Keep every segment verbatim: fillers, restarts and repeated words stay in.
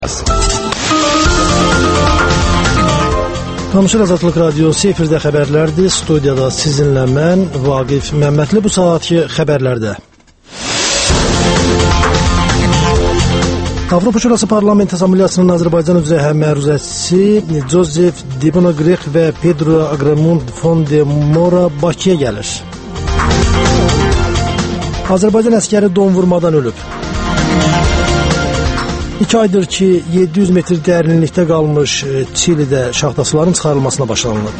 Tanışır Azadlıq Radiosu efirdə xəbərlərdir. Studiyada sizinlə mən, Vaqif Məmmədli. Bu saatki xəbərlərdə Avropa Şurası Parlament Assambleyasının Azərbaycan üzrə həmməruzəçisi Joseph Dibno-Grek və Pedro Agramunt Fondemora Bakıya gəlir. Azərbaycan əskəri donvurmadan ölüb. İki aydır ki, yeddi yüz metr dərinlikdə qalmış Çilidə şaxtaçıların çıxarılmasına başlanılıb.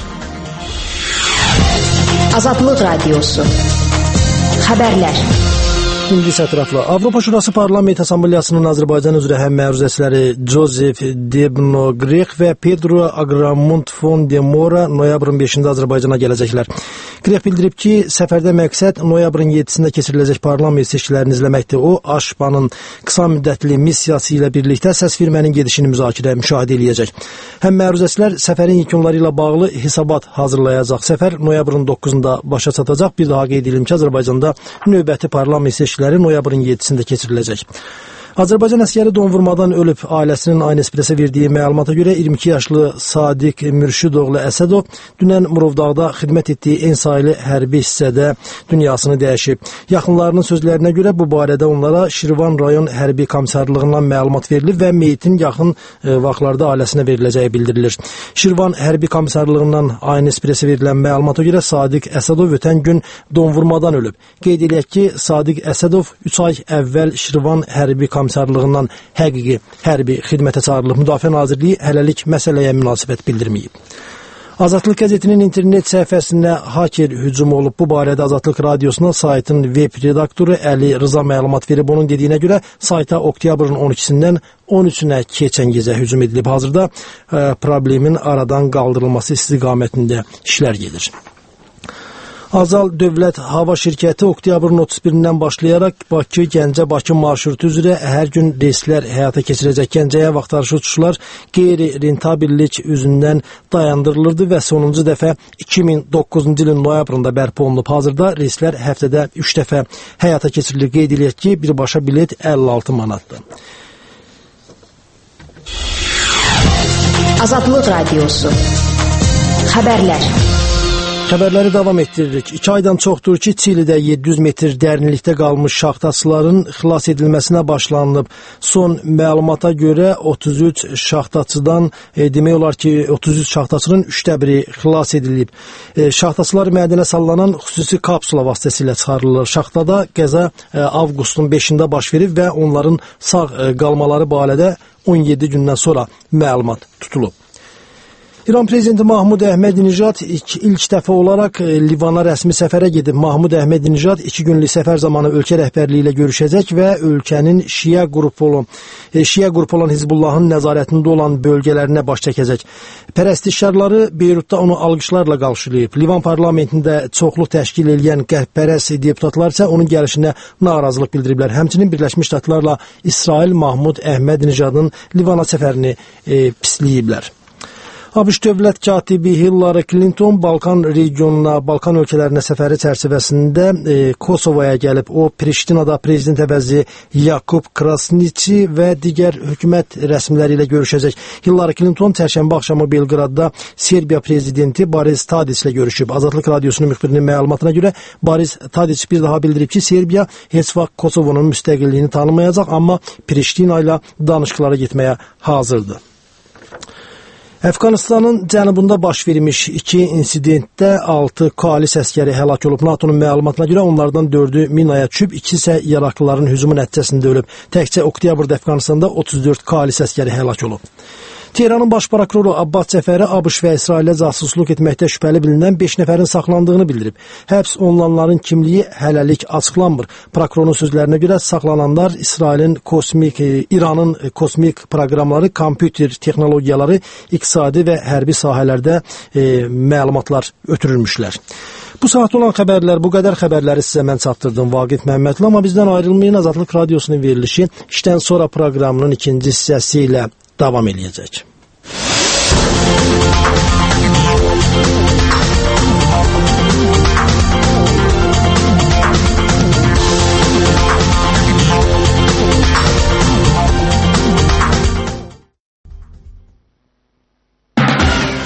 Azadlıq Radiosu Xəbərlər. İndi sətrafla. Avropa Şurası Parlament Assambleyasının Azərbaycan üzrə həmməruzəçiləri Joseph Dibno-Grek və Pedro Agramunt Fondemora noyabrın beşində Azərbaycana gələcəklər. Grek bildirib ki, səfərdə məqsəd noyabrın yeddisində keçiriləcək parlament seçkilərini izləməkdir. O, AŞPA'nın qısa müddətli missiyası ilə birlikdə səs vermənin gedişini müzakirə, müşahidə eləyəcək. Həmməruzəçilər səfərin yekunları ilə bağlı hesabat hazırlayacaq. Səfər noyabrın doqquzunda başa çatacaq. Bir daha qeyd edelim ki, Azərbaycanda növbəti parlament seçkiləri noyabrın yeddisində keçiriləcək. Azərbaycan əskəri donvurmadan ölüb. Ailəsinin Aynı Espresə verdiyi məlumata görə iyirmi iki yaşlı Sadiq Mürşidoğlu Əsədov dünən Murovdağda xidmət etdiyi en sayılı hərbi hissədə dünyasını dəyişib. Yaxınlarının sözlərinə görə bu barədə onlara Şirvan rayon hərbi komissarlığından məlumat verilib və meyitin yaxın e, vaxtlarda ailəsinə veriləcəyi bildirilir. Şirvan hərbi komissarlığından Aynı Espresə verilən məlumata görə Sadiq Əsədov ötən gün donvurmadan ölüb. Qeyd edək ki, Sadiq Əsədov üç ay əvvəl Şirvan hərbi komissarlığından həqiqi hərbi xidmətə çağırılıb. Müdafiə Nazirliyi hələlik məsələyə münasibət bildirməyib. Azadlıq qəzetinin internet səhifəsinə haker hücumu olub. Bu barədə Azadlıq Radiosuna saytın web redaktoru Əli Rıza məlumat verib. Onun dediyinə görə sayta oktyabrın on ikisindən on üçünə keçən gecə hücum edilib. Hazırda e, problemin aradan qaldırılması istiqamətində işlər gedir. Azal Dövlət Hava Şirkəti oktyabrın otuz birindən başlayaraq Bakı, Gəncə, Bakı marşrutu üzrə hər gün reyslər həyata keçirəcək. Gəncəyə vaxtarşı uçuşlar qeyri-rentabillik üzündən dayandırılırdı və sonuncu dəfə iki min doqquzuncu ilin noyabrında bərpa olunub. Hazırda reyslər həftədə üç dəfə həyata keçirilir. Qeyd edilək ki, birbaşa bilet əlli altı manatdır. Azadlıq Radiosu Xəbərlər. Xəbərləri davam etdiririk. İki aydan çoxdur ki, Çilidə yeddi yüz metr dərinlikdə qalmış şaxtaçıların xilas edilməsinə başlanılıb. Son məlumata görə otuz üç şaxtaçıdan, e, demək olar ki, otuz üç şaxtaçının üçdə biri xilas edilib. E, şaxtaçılar mədənə sallanan xüsusi kapsula vasitəsilə çıxarılır. Şaxtada qəza e, avqustun beşində baş verib və onların sağ e, qalmaları barədə on yeddi gündən sonra məlumat tutulub. İran prezidenti Mahmud Əhmədinejad ilk, ilk dəfə olaraq e, Livana rəsmi səfərə gedib. Mahmud Əhmədinejad iki günlük səfər zamanı ölkə rəhbərliyi ilə görüşəcək və ölkənin şiə qrupu olan, e, şiə qrupu olan Hizbullahın nəzarətində olan bölgələrinə baş çəkəcək. Pərəstişkarları Beyrutda onu alqışlarla qarşılayıb. Livan parlamentində çoxluq təşkil edən qərb-pərəst deputatlar isə onun gəlişinə narazılıq bildiriblər. Həmçinin Birləşmiş Ştatlarla İsrail Mahmud Əhmədinejadın Livana səfərini e, pisləyiblər. ABŞ dövlət katibi Hillary Clinton Balkan regionuna, Balkan ölkələrinə səfəri çərçivəsində e, Kosovaya gəlib. O, Priştinada prezident əvəzi Yakub Krasniqi və digər hökumət rəsmiləri ilə görüşəcək. Hillary Clinton çərşənbə axşamı Belqradda Serbiya prezidenti Boris Tadić ilə görüşüb. Azadlıq Radiosunun müxbirinin məlumatına görə Boris Tadić bir daha bildirib ki, Serbiya heç vaxt Kosovonun müstəqilliyini tanımayacaq, amma Priştina ilə danışıqlara getməyə hazırdır. Əfqanistanın cənubunda baş vermiş iki insidentdə altı koalis əskəri həlak olub. NATO'nun məlumatına görə onlardan dördü minaya düşüb, ikisi isə yaraqlıların hücumu nəticəsində ölüb. Təkcə oktyabrda Əfqanistanda otuz dörd koalis əskəri həlak olub. Tehranın baş prokuroru Abbas Cəfəri ABŞ və İsrailə casusluq etməkdə şübhəli bilinən beş nəfərin saxlandığını bildirib. Həbs olunanların kimliyi hələlik açıqlanmır. Prokurorun sözlərinə görə saxlananlar İsrailin kosmik, İranın kosmik proqramları, kompüter texnologiyaları, iqtisadi və hərbi sahələrdə e, məlumatlar ötürülmüşlər. Bu saat olan xəbərlər, bu qədər xəbərləri sizə mən çatdırdım, Vaqif Məmmədli, amma bizdən ayrılmayın. Azadlıq Radiosunun verilişi işdən sonra proqramının ikinci hissəsi ilə davam edəcək.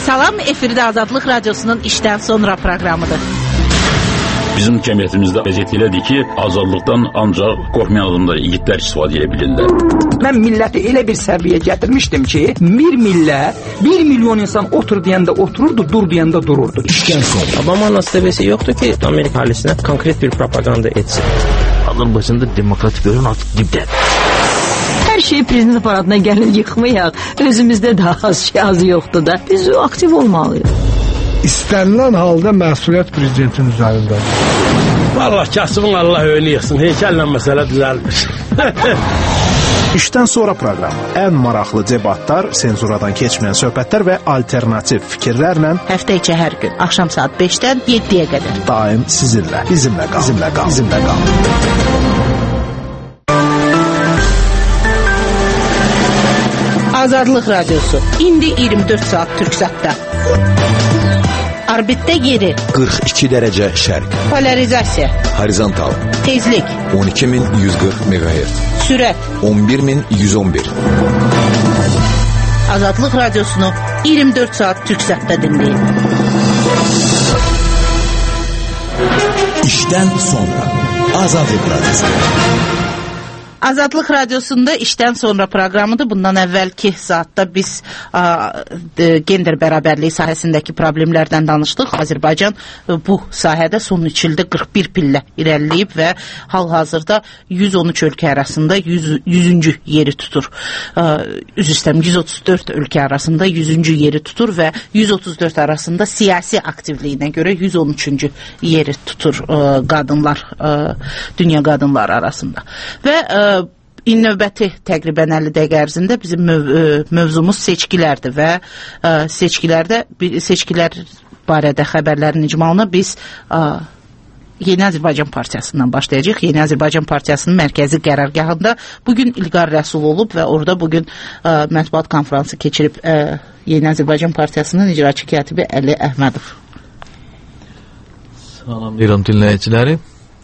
Salam, efirdə Azadlıq Radiosunun işdən sonra proqramıdır. Bizim cəmiyyətimizdə vəziyyət elədir ki, azadlıqdan ancaq qorxmayan adamlar, igidlər istifadə edə bilirlər. Mən milləti elə bir səviyyə gətirmişdim ki, bir millət, bir milyon insan otur deyəndə otururdu, dur deyəndə dururdu. İşdən sonra. Obama'nın seviyesi yoktu ki, Amerika ailesine konkret bir propaganda etsin. Azərbaycanda demokratik bölüm artıq dibdədir. Hər şey prezident aparatına gəlib yıxmayaq. Özümüzdə daha az şey az yoxdur da. Biz aktiv olmalıyıq. İstənilən halda məsuliyyət prezidentin üzərindədir. Vallahi kasımın Allah önü yıxsın. Heykəllə məsələ düzəlmiş. İşdən sonra proqramı. Ən maraqlı debatlar, senzuradan keçməyən söhbətlər və alternativ fikirlərlə Həftə içi hər gün axşam saat beşdən yeddiyə qədər. Daim sizinlə, bizimlə qal, bizimlə qal, bizimlə qal. Azadlıq Radiosu. İndi iyirmi dörd saat Türksatda. Orbitdə yeri. qırx iki dərəcə şərq. Polarizasiya. Horizontal. Tezlik. on iki min yüz qırx meqahertz. Sürət. on bir min yüz on bir. Azadlıq Radiosunu iyirmi dörd saat Türksatda dinləyin. İşdən sonra. Azadlıq Radiosu. Azadlıq Radiosunda işdən sonra proqramıdır. Bundan əvvəlki saatda biz a, gender bərabərliyi sahəsindəki problemlərdən danışdıq. Azərbaycan bu sahədə son üç ildə qırx bir pillə irəliləyib və hal-hazırda yüz on üç ölkə arasında yüzüncü yeri tutur. A, üz üstəm yüz otuz dörd ölkə arasında yüzüncü yeri tutur və yüz otuz dörd arasında siyasi aktivliyinə görə yüz on üçüncü yeri tutur a, qadınlar, a, dünya qadınlar arasında. Və a, növbəti təqribən əlli dəqiqə ərzində bizim möv mövzumuz seçkilərdir və ə, seçkilərdə seçkilər barədə xəbərlərin icmalına biz ə, Yeni Azərbaycan Partiyasından başlayacaq. Yeni Azərbaycan Partiyasının mərkəzi qərargahında bugün İlqar Rəsul olub və orada bugün ə, mətbuat konfransı keçirib ə, Yeni Azərbaycan Partiyasının icraçı katibi Əli Əhmədov. Salamlayıram dinləyiciləri.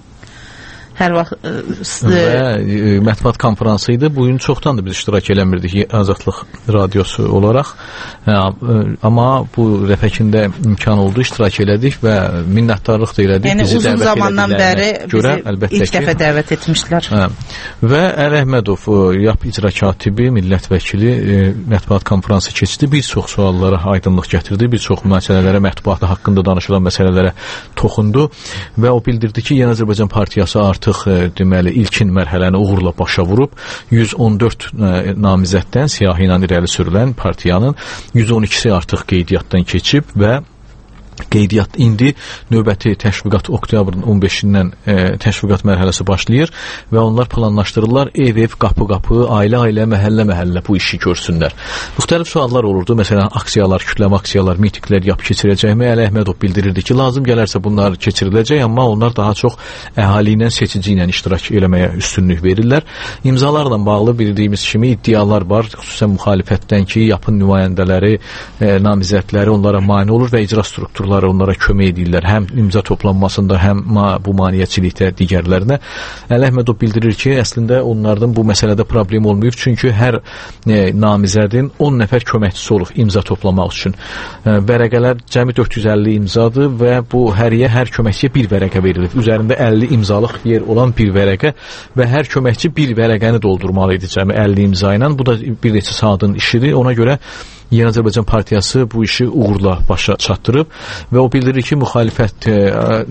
Hər vaxt və e, mətbuat konfransı idi. Bu gün çoxdandır biz iştirak eləmirdik Azadlıq Radiosu olaraq. E, amma bu rəfəkində imkan oldu, iştirak elədik və minnətdarlıq da elədik. Yəni bizi uzun zamandan bəri görə, bizi ilk dəfə dəvət etmişlər. Hə. Və Əli Əhmədov, YAP icra katibi, millət vəkili e, mətbuat konfransı keçdi. Bir çox suallara aydınlıq gətirdi. Bir çox məsələlərə, mətbuatı haqqında danışılan məsələlərə toxundu və o bildirdi ki, Yeni Azərbaycan Partiyası artıq deməli ilkin mərhələni uğurla başa vurub. yüz on dörd namizəddən siyahı ilə irəli sürülən partiyanın yüz on ikisi artıq qeydiyyatdan keçib və qeydiyyat indi növbəti təşviqat oktyabrın on beşindən e, təşviqat mərhələsi başlayır və onlar planlaşdırırlar ev-ev, qapı-qapı, ailə-ailə, məhəllə-məhəllə bu işi görsünlər. Müxtəlif suallar olurdu. Məsələn, aksiyalar, kütləvi aksiyalar, mitinglər yap keçirəcəkmi? Əli Əhmədov bildirirdi ki, lazım gələrsə bunlar keçiriləcək, amma onlar daha çox əhali ilə, seçici ilə iştirak eləməyə üstünlük verirlər. İmzalarla bağlı bildiyimiz kimi iddialar var, xüsusən müxalifətdən ki, yapın nümayəndələri, e, namizədləri onlara mane olur və icra strukturları onlara kömək edirlər, həm imza toplanmasında, həm ma bu maneəçilikdə digərlərinə. Əli Əhmədov bildirir ki, əslində onlardan bu məsələdə problem olmayıb, çünki hər e, namizədin on nəfər köməkçisi olur imza toplamaq üçün. E, vərəqələr cəmi dörd yüz əlli imzadır və bu həriyə, hər köməkçiyə bir vərəqə verilir. Üzərində əlli imzalıq yer olan bir vərəqə və hər köməkçi bir vərəqəni doldurmalı idi cəmi əlli imza ilə. Bu da bir neçə saatın işidir. Ona görə Yeni Azərbaycan Partiyası bu işi uğurla başa çatdırıb və o bildirir ki, müxalifət e,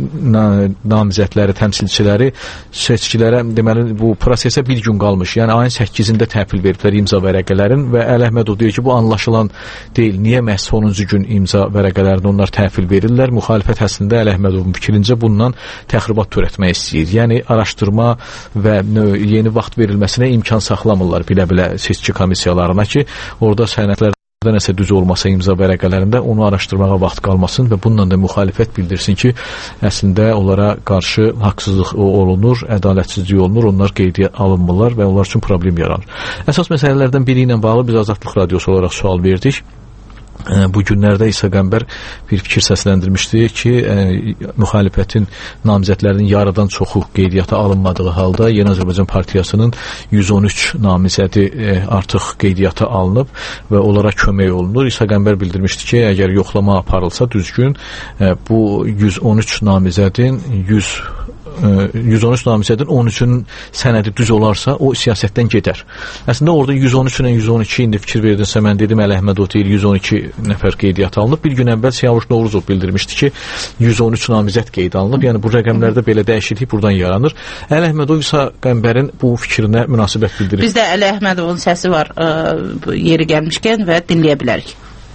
namizədləri, təmsilçiləri seçkilərə, deməli, bu prosesə bir gün qalmış. Yəni, ayın səkkizində təhvil veriblər imza vərəqələrin və Əli Əhmədov deyir ki, bu anlaşılan deyil. Niyə məhz sonuncu gün imza vərəqələrini onlar təhvil verirlər? Müxalifət əslində Əli Əhmədovun fikrincə bundan təxribat törətmək istəyir. Yəni, araşdırma və yeni vaxt verilməsinə imkan saxlamırlar bilə-bilə seçki komissiyalarına ki, orada sənədlər da nəsə düz olmasa imza vərəqələrində onu araşdırmağa vaxt qalmasın və bununla da müxalifət bildirsin ki, əslində onlara qarşı haqsızlıq olunur, ədalətsizlik olunur, onlar qeydiyə alınmırlar və onlar üçün problem yaranır. Əsas məsələlərdən biri ilə bağlı biz Azadlıq Radiosu olaraq sual verdik. Bu günlərdə İsa Qəmbər bir fikir səsləndirmişdi ki, e, müxalifətin namizədlərinin yarıdan çoxu qeydiyyata alınmadığı halda Yeni Azərbaycan Partiyasının yüz on üç namizədi e, artıq qeydiyyata alınıb və onlara kömək olunur. İsa Qəmbər bildirmişdi ki, əgər yoxlama aparılsa düzgün, e, bu yüz on üç namizədin yüz yüz on üç namizədin on üçün sənədi düz olarsa o siyasətdən gedər. Əslində orada yüz on üç ilə yüz on iki indi fikir verdinsə, mən dedim Əli Əhmədov deyil, yüz on iki nəfər qeydiyyata alınıb. Bir gün əvvəl Siyavuş Novruzov bildirmişdi ki, yüz on üç namizəd qeydə alınıb. Yəni bu rəqəmlərdə belə dəyişiklik buradan yaranır. Əli Əhmədov İsa Qəmbərin bu fikrinə münasibət bildirir. Bizdə Əli Əhmədovun səsi var, ə, yeri gəlmişkən və dinləyə bilərik.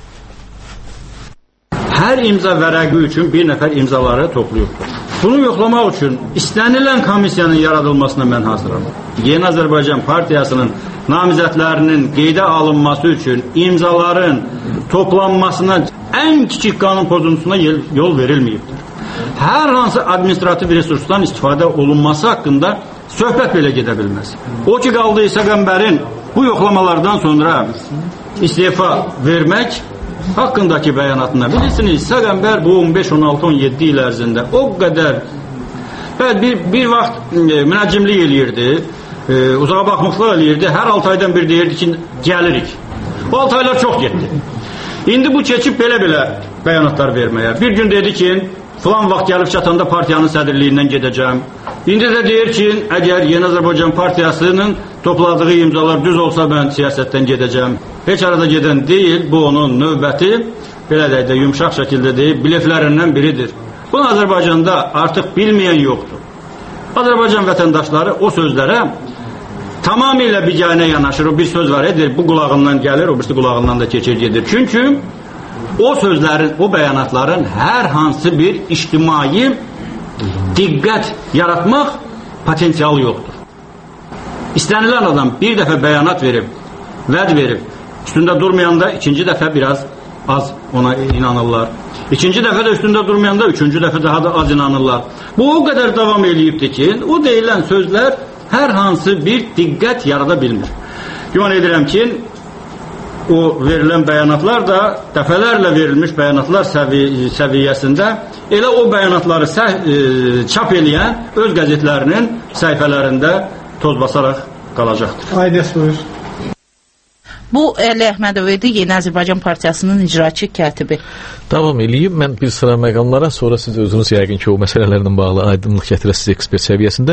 Hər imza vərəqi üçün bir nəfər imzaları toplayıbdır. Bunu yoxlamaq üçün istənilən komissiyanın yaradılmasına mən hazıram. Yeni Azərbaycan Partiyasının namizədlərinin qeydə alınması üçün imzaların toplanmasına ən kiçik qanun pozuntusuna yol verilməyibdir. Hər hansı administrativ resursdan istifadə olunması haqqında söhbət belə gedə bilməz. O ki qaldı İsa Qəmbərin bu yoxlamalardan sonra istefa vermək haqqındakı bəyanatına. Bilirsiniz, İsa Qəmbər bu on beş, on altı, on yeddi il ərzində o qədər bəli, bir, bir vaxt e, münəccimlik eləyirdi, e, uzağa baxmaqlar eləyirdi, hər altı aydan bir deyirdi ki, gəlirik. Bu altı aylar çox getdi. İndi bu keçib belə-belə bəyanatlar verməyə. Bir gün dedi ki, filan vaxt gəlib çatanda partiyanın sədrliyindən gedəcəm. İndi də deyir ki, əgər Yeni Azərbaycan Partiyasının topladığı imzalar düz olsa mən siyasətdən gedəcəm. Heç arada gedən deyil, bu onun növbəti, belə də, də yumşaq şəkildə deyib, bleflərindən biridir. Bunu Azərbaycanda artıq bilməyən yoxdur. Azərbaycan vətəndaşları o sözlərə tamamilə biganə yanaşır. O bir söz var edir, bu qulağından gəlir, o birisi qulağından da keçir gedir. Çünki o sözlərin, o bəyanatların hər hansı bir ictimai diqqət yaratmaq potensialı yoxdur. İstənilən adam bir dəfə bəyanat verib, vəd verib, üstündə durmayanda ikinci dəfə biraz az ona inanırlar. İkinci dəfə də üstündə durmayanda üçüncü dəfə daha da az inanırlar. Bu o qədər davam eləyibdir ki, o deyilən sözlər hər hansı bir diqqət yarada bilmir. Güman edirəm ki, o verilən bəyanatlar da dəfələrlə verilmiş bəyanatlar səvi səviyyəsində elə o bəyanatları səh e, çap eləyən öz qəzetlərinin səhifələrində toz basaraq qalacaqdır. Aydəs buyur. Bu Əli Əhmədov idi, Yeni Azərbaycan Partiyasının icraçı katibi. Davam eləyim. Mən bir sıra məqamlara, sonra siz özünüz yəqin ki, o məsələlərlə bağlı aydınlıq gətirəsiniz ekspert səviyyəsində.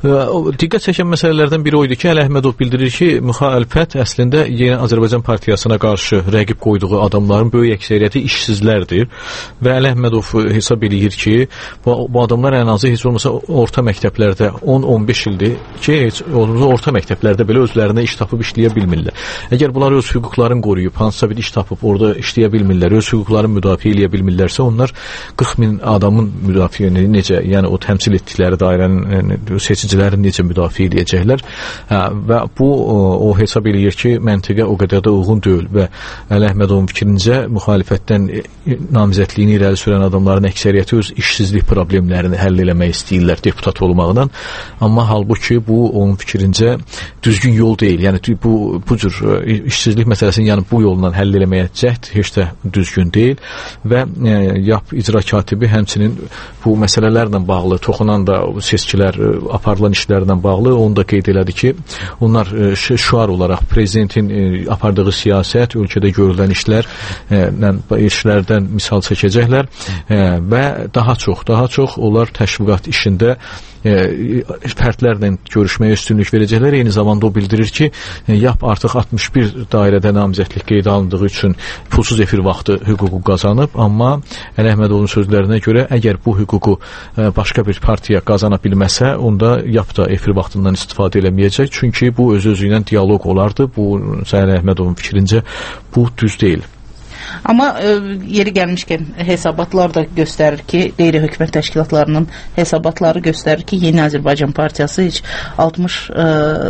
Diqqət çəkən məsələlərdən biri o idi ki, Əli Əhmədov bildirir ki, müxalifət əslində Yeni Azərbaycan Partiyasına qarşı rəqib qoyduğu adamların böyük əksəriyyəti işsizlərdir və Əli Əhmədov hesab eləyir ki, bu, bu adamlar ən azı heç olmasa orta məktəblərdə on on beş ildir ki, heç olmasa orta məktəblərdə belə özlərinə iş tapıb işləyə bilmirlər. Əgər bunlar öz hüquqlarını qoruyub, hansısa bir iş tapıb orada işləyə bilmirlər, öz hüquqlarını müdafiə eləyə bilmirlərsə, onlar qırx min adamın müdafiəni necə, yəni o təmsil etdikləri dairənin yəni, seçicilərini necə müdafiə edəcəklər hə, və bu o, o hesab eləyir ki, məntiqə o qədər də uyğun deyil və Əli Əhmədovun fikrincə müxalifətdən namizədliyini irəli sürən adamların əksəriyyəti öz işsizlik problemlərini həll eləmək istəyirlər deputat olmaqdan, amma halbuki bu onun fikrincə düzgün yol deyil, yəni bu, bu cür işsizlik məsələsini yəni bu yolla həll eləməyə cəhd heç də düzgün deyil və e, yap icra katibi həmçinin bu məsələlərlə bağlı toxunan da seçkilər e, aparılan işlərlə bağlı onu da qeyd elədi ki, onlar e, şüar olaraq prezidentin e, apardığı siyasət, ölkədə görülən işlər e, işlərdən misal çəkəcəklər e, və daha çox, daha çox onlar təşviqat işində e, fərdlərlə görüşməyə üstünlük verəcəklər. Eyni zamanda o bildirir ki, e, yap artıq altmış bir dairədə namizədlik qeydə alındığı üçün pulsuz efir vaxtı hüququ qazanıb, amma Əli Əhmədovun sözlərinə görə əgər bu hüququ e, başqa bir partiya qazana bilməsə, onda yap da efir vaxtından istifadə eləməyəcək. Çünki bu öz-özü ilə dialoq olardı. Bu Əli Əhmədovun fikrincə bu düz deyil. Amma e, yeri gəlmişkən hesabatlar da göstərir ki, qeyri-hökumət təşkilatlarının hesabatları göstərir ki, Yeni Azərbaycan Partiyası heç altmış e,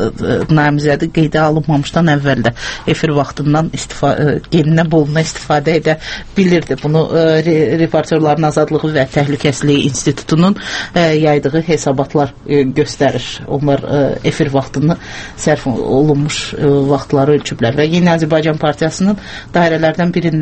namizədi qeydə alınmamışdan əvvəl də efir vaxtından istifadə, geninə boluna istifadə edə bilirdi. Bunu e, Reportyorların Azadlığı və Təhlükəsizliyi İnstitutunun e, yaydığı hesabatlar e, göstərir. Onlar e, efir vaxtını sərf olunmuş e, vaxtları ölçüblər və Yeni Azərbaycan Partiyasının dairələrdən birində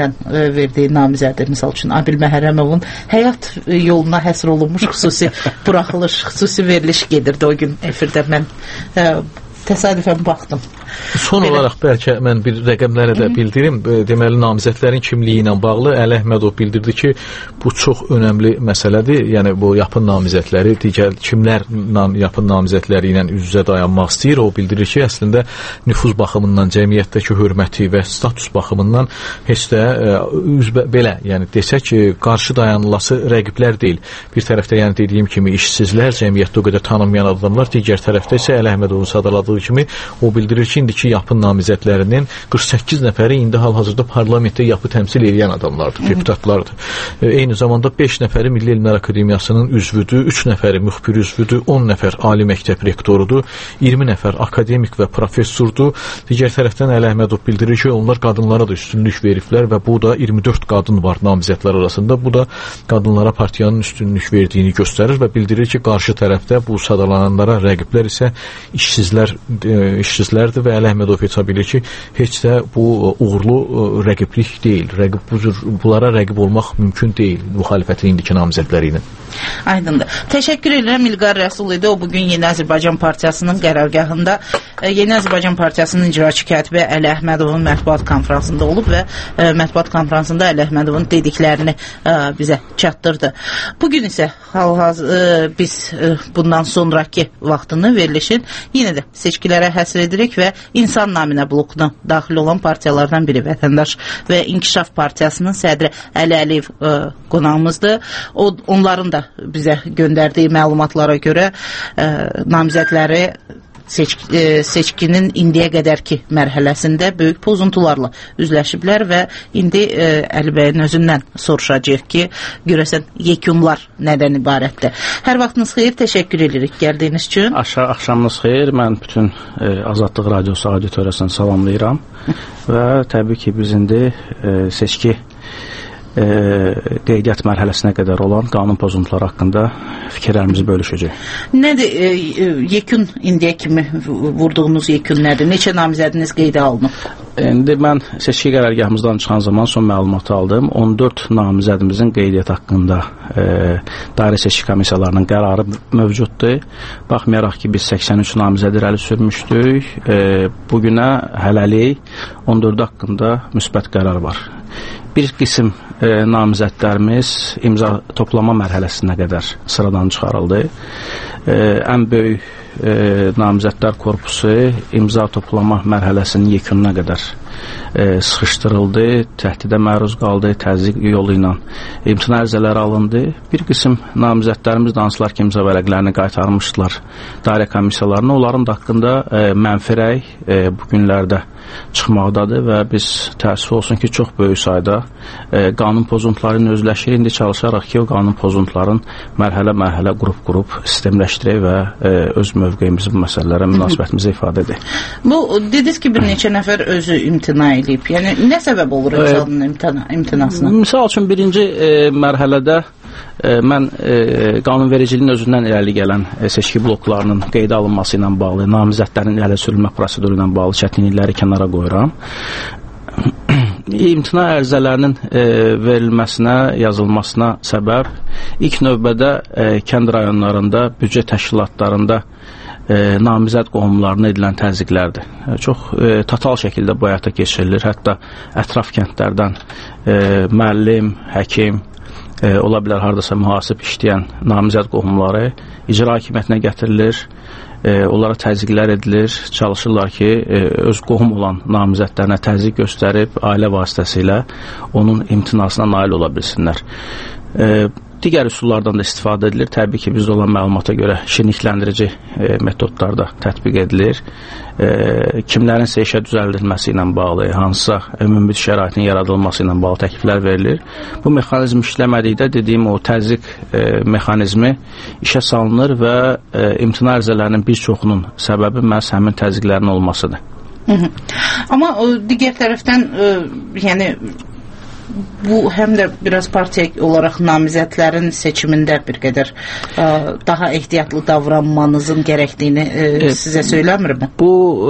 ilə e, verdiyi namizədi, misal üçün Abil Məhərrəmovun həyat yoluna həsr olunmuş xüsusi buraxılış, xüsusi veriliş gedirdi o gün efirdə. Mən e, təsadüfən baxdım. Son Belə. olaraq bəlkə mən bir rəqəmləri də bildirim. Deməli, namizədlərin kimliyi ilə bağlı Əli Əhmədov bildirdi ki, bu çox önəmli məsələdir. Yəni, bu yapın namizədləri, digər kimlər nam, yapın namizədləri ilə üz-üzə dayanmaq istəyir. O bildirir ki, əslində nüfuz baxımından, cəmiyyətdəki hörməti və status baxımından heç də üz belə, yəni desək ki, qarşı dayanılası rəqiblər deyil. Bir tərəfdə, yəni dediyim kimi, işsizlər, cəmiyyətdə o qədər tanınmayan adamlar, digər tərəfdə isə Əli Əhmədovun sadaladığı kimi o bildirir ki, indiki yapın namizədlərinin qırx səkkiz nəfəri indi hal-hazırda parlamentdə yapı təmsil edən adamlardır, Hı -hı. deputatlardır. E, eyni zamanda beş nəfəri Milli Elmlər Akademiyasının üzvüdür, üç nəfəri müxbir üzvüdür, on nəfər ali məktəb rektorudur, iyirmi nəfər akademik və professordur. Digər tərəfdən Əli Əhmədov bildirir ki, onlar qadınlara da üstünlük veriblər və bu da iyirmi dörd qadın var namizədlər arasında. Bu da qadınlara partiyanın üstünlük verdiyini göstərir və bildirir ki, qarşı tərəfdə bu sadalananlara rəqiblər isə işsizlər, e, işsizlərdir və Əli Əhmədov hesab edir ki, heç də bu uğurlu rəqiblik deyil. Rəqib bu cür, bunlara rəqib olmaq mümkün deyil müxalifətin indiki namizədləri ilə. Aydındır. Təşəkkür edirəm. İlqar Rəsul idi. O bugün Yeni Azərbaycan Partiyasının qərargahında Yeni Azərbaycan Partiyasının icraçı katibi Əli Əhmədovun mətbuat konfransında olub və ə, mətbuat konfransında Əli Əhmədovun dediklərini ə, bizə çatdırdı. Bugün isə hal-hazır biz ə, bundan sonraki vaxtını verilişin yenə də seçkilərə həsr edirik və insan naminə blokuna daxil olan partiyalardan biri Vətəndaş və İnkişaf Partiyasının sədri Əli Əliyev ə, qonağımızdır. O, onların da bizə göndərdiyi məlumatlara görə ə, namizədləri Seç, e, seçkinin indiyə qədərki mərhələsində böyük pozuntularla üzləşiblər və indi e, Əli bəyin özündən soruşacaq ki, görəsən yekunlar nədən ibarətdir. Hər vaxtınız xeyir, təşəkkür edirik gəldiyiniz üçün. Aşağı axşamınız xeyir, mən bütün e, Azadlıq Radiosu auditoriyasını salamlayıram və təbii ki, biz indi e, seçki E, qeydiyyat mərhələsinə qədər olan qanun pozuntuları haqqında fikirlərimizi bölüşəcək. Nədir e, yekun indiyə kimi vurduğunuz yekun nədir? Neçə namizədiniz qeydə alınıb? İndi mən seçki qərargahımızdan çıxan zaman son məlumatı aldım. on dörd namizədimizin qeydiyyat haqqında e, dairə seçki komissiyalarının qərarı mövcuddur. Baxmayaraq ki, biz səksən üç namizəd irəli sürmüşdük. E, bugünə hələlik on dörd haqqında müsbət qərar var. Bir qism e, namizədlərimiz imza toplama mərhələsinə qədər sıradan çıxarıldı. E, ən böyük e, namizədlər korpusu imza toplama mərhələsinin yekununa qədər e, sıxışdırıldı, təhdidə məruz qaldı, təzyiq yolu ilə imtina ərizələri alındı. Bir qism namizədlərimiz də hansılar ki, imza vərəqlərini qaytarmışdılar dairə komissiyalarına, onların da haqqında e, mənfi rəy e, bu günlərdə çıxmaqdadır və biz təəssüf olsun ki, çox böyük sayda e, qanun pozuntuları ilə özləşir. İndi çalışaraq ki, o qanun pozuntuların mərhələ-mərhələ, qrup-qrup sistemləşdirək və e, öz mövqeyimizi bu məsələlərə münasibətimizi ifadə edək. Bu, dediniz ki, bir neçə nəfər özü imtina edib. Yəni, nə səbəb olur imzanın imtina, imtinasına? Misal üçün, birinci e, mərhələdə E, mən e, qanunvericiliyin özündən irəli gələn e, seçki bloklarının qeydə alınması ilə bağlı, namizədlərin irəli sürülmə proseduru ilə bağlı çətinlikləri kənara qoyuram. İmtina ərizələrinin e, verilməsinə, yazılmasına səbəb ilk növbədə e, kənd rayonlarında, büdcə təşkilatlarında e, namizəd qohumlarına edilən təzyiqlərdir. E, çox e, total şəkildə bu həyata keçirilir. Hətta ətraf kəndlərdən e, müəllim, həkim, E, ola bilər haradasa mühasib işləyən namizəd qohumları icra hakimiyyətinə gətirilir, e, onlara təzyiqlər edilir, çalışırlar ki, e, öz qohum olan namizədlərinə təzyiq göstərib ailə vasitəsilə onun imtinasına nail ola bilsinlər. E, digər üsullardan da istifadə edilir. Təbii ki, bizdə olan məlumata görə şirnikləndirici e, metodlar da tətbiq edilir. E, kimlərinsə işə düzəldilməsi ilə bağlı, hansısa ümumi şəraitin yaradılması ilə bağlı təkliflər verilir. Bu mexanizm işləmədikdə dediyim o təzyiq e, mexanizmi işə salınır və e, imtina ərizələrinin bir çoxunun səbəbi məhz həmin təzyiqlərin olmasıdır. Hı -hı. Amma o, digər tərəfdən e, yəni bu həm də biraz partiya olaraq namizədlərin seçimində bir qədər ə, daha ehtiyatlı davranmanızın gərəkdiyini ə, e, sizə söyləmirmi? Bu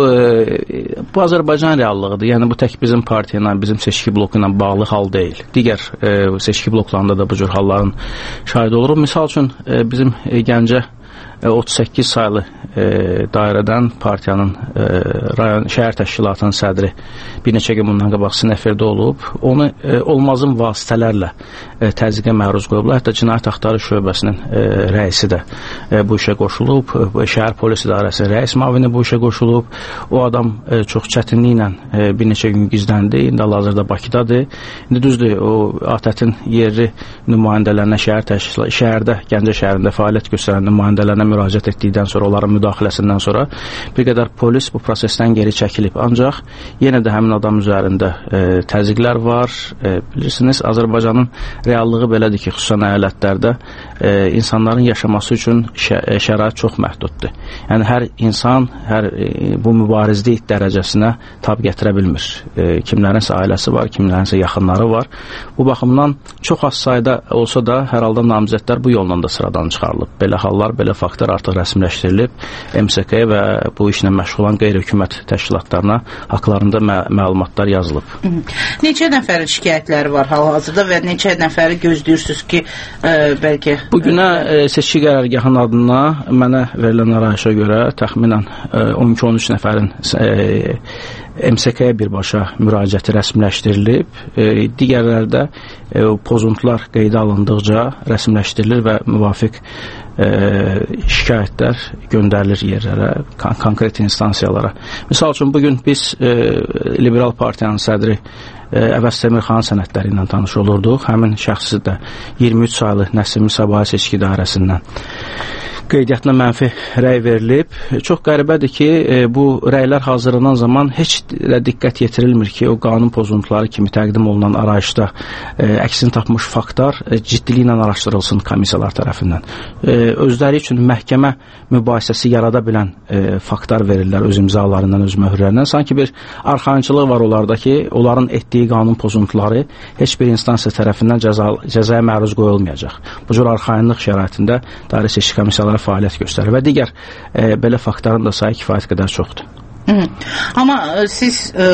e, bu Azərbaycan reallığıdır. Yəni bu tək bizim partiya ilə, bizim seçki bloku ilə bağlı hal deyil. Digər e, seçki bloklarında da bu cür halların şahid oluruq. Misal üçün e, bizim e, Gəncə otuz səkkiz saylı e, dairədən partiyanın e, rayon şəhər təşkilatının sədri bir neçə gün bundan qabaq sinəfirdə olub. Onu e, olmazın vasitələrlə e, təzyiqə məruz qoyublar. Hətta cinayət axtarış şöbəsinin e, rəisi də e, bu işə qoşulub. E, şəhər polis idarəsinin rəis müavini bu işə qoşulub. O adam e, çox çətinliklə e, bir neçə gün gizləndi. İndi hal-hazırda Bakıdadır. İndi düzdür, o ATƏT-in yerli nümayəndələrinə şəhər təşkilatı, şəhərdə, Gəncə şəhərində fəaliyyət göstərən nümayəndələrinə müraciət etdikdən sonra, onların müdaxiləsindən sonra bir qədər polis bu prosesdən geri çəkilib. Ancaq yenə də həmin adam üzərində e, təzyiqlər var. E, bilirsiniz, Azərbaycanın reallığı belədir ki, xüsusən əyalətlərdə e, insanların yaşaması üçün şə e, şərait çox məhduddur. Yəni hər insan hər e, bu mübarizlik dərəcəsinə tab gətirə bilmir. E, kimlərinsə ailəsi var, kimlərinsə yaxınları var. Bu baxımdan çox az sayda olsa da hər halda namizədlər bu yolla da sıradan çıxarılıb. Belə hallar, belə faktlar artıq rəsmiləşdirilib. M S K və bu işlə məşğul olan qeyri-hökumət təşkilatlarına haqlarında mə məlumatlar yazılıb. Hı -hı. Neçə nəfərin şikayətləri var hal-hazırda və neçə nəfəri gözləyirsiniz ki, e, bəlkə... Bugünə e, seçki qərargahının adına mənə verilən arayışa görə təxminən e, on iki on üç nəfərin e, M S K-yə birbaşa müraciəti rəsmiləşdirilib. E, digərləri də e, pozuntular qeydə alındıqca rəsmiləşdirilir və müvafiq e, şikayətlər göndərilir yerlərə, kon konkret instansiyalara. Misal üçün, bugün biz e, Liberal Partiyanın sədri e, Əvəz Təmirxanın sənədləri ilə tanış olurduq. Həmin şəxsi də iyirmi üç saylı Nəsimi Səbahi seçki dairəsindən qeydiyyatına mənfi rəy verilib. Çox qəribədir ki, e, bu rəylər hazırlanan zaman heç də diqqət yetirilmir ki, o qanun pozuntuları kimi təqdim olunan arayışda e, əksini tapmış faktlar e, ciddiliklə araşdırılsın komissiyalar tərəfindən. E, özləri üçün məhkəmə mübahisəsi yarada bilən e, faktlar verirlər öz imzalarından, öz möhürlərindən. Sanki bir arxayınçılıq var onlarda ki, onların etdiyi qanun pozuntuları heç bir instansiya tərəfindən cəza, cəzaya məruz qoyulmayacaq. Bu cür arxayınlıq şəraitində dairə seçki komissiyaları fəaliyyət göstərir və digər e, belə faktların da sayı kifayət qədər çoxdur. Hı. Amma siz e,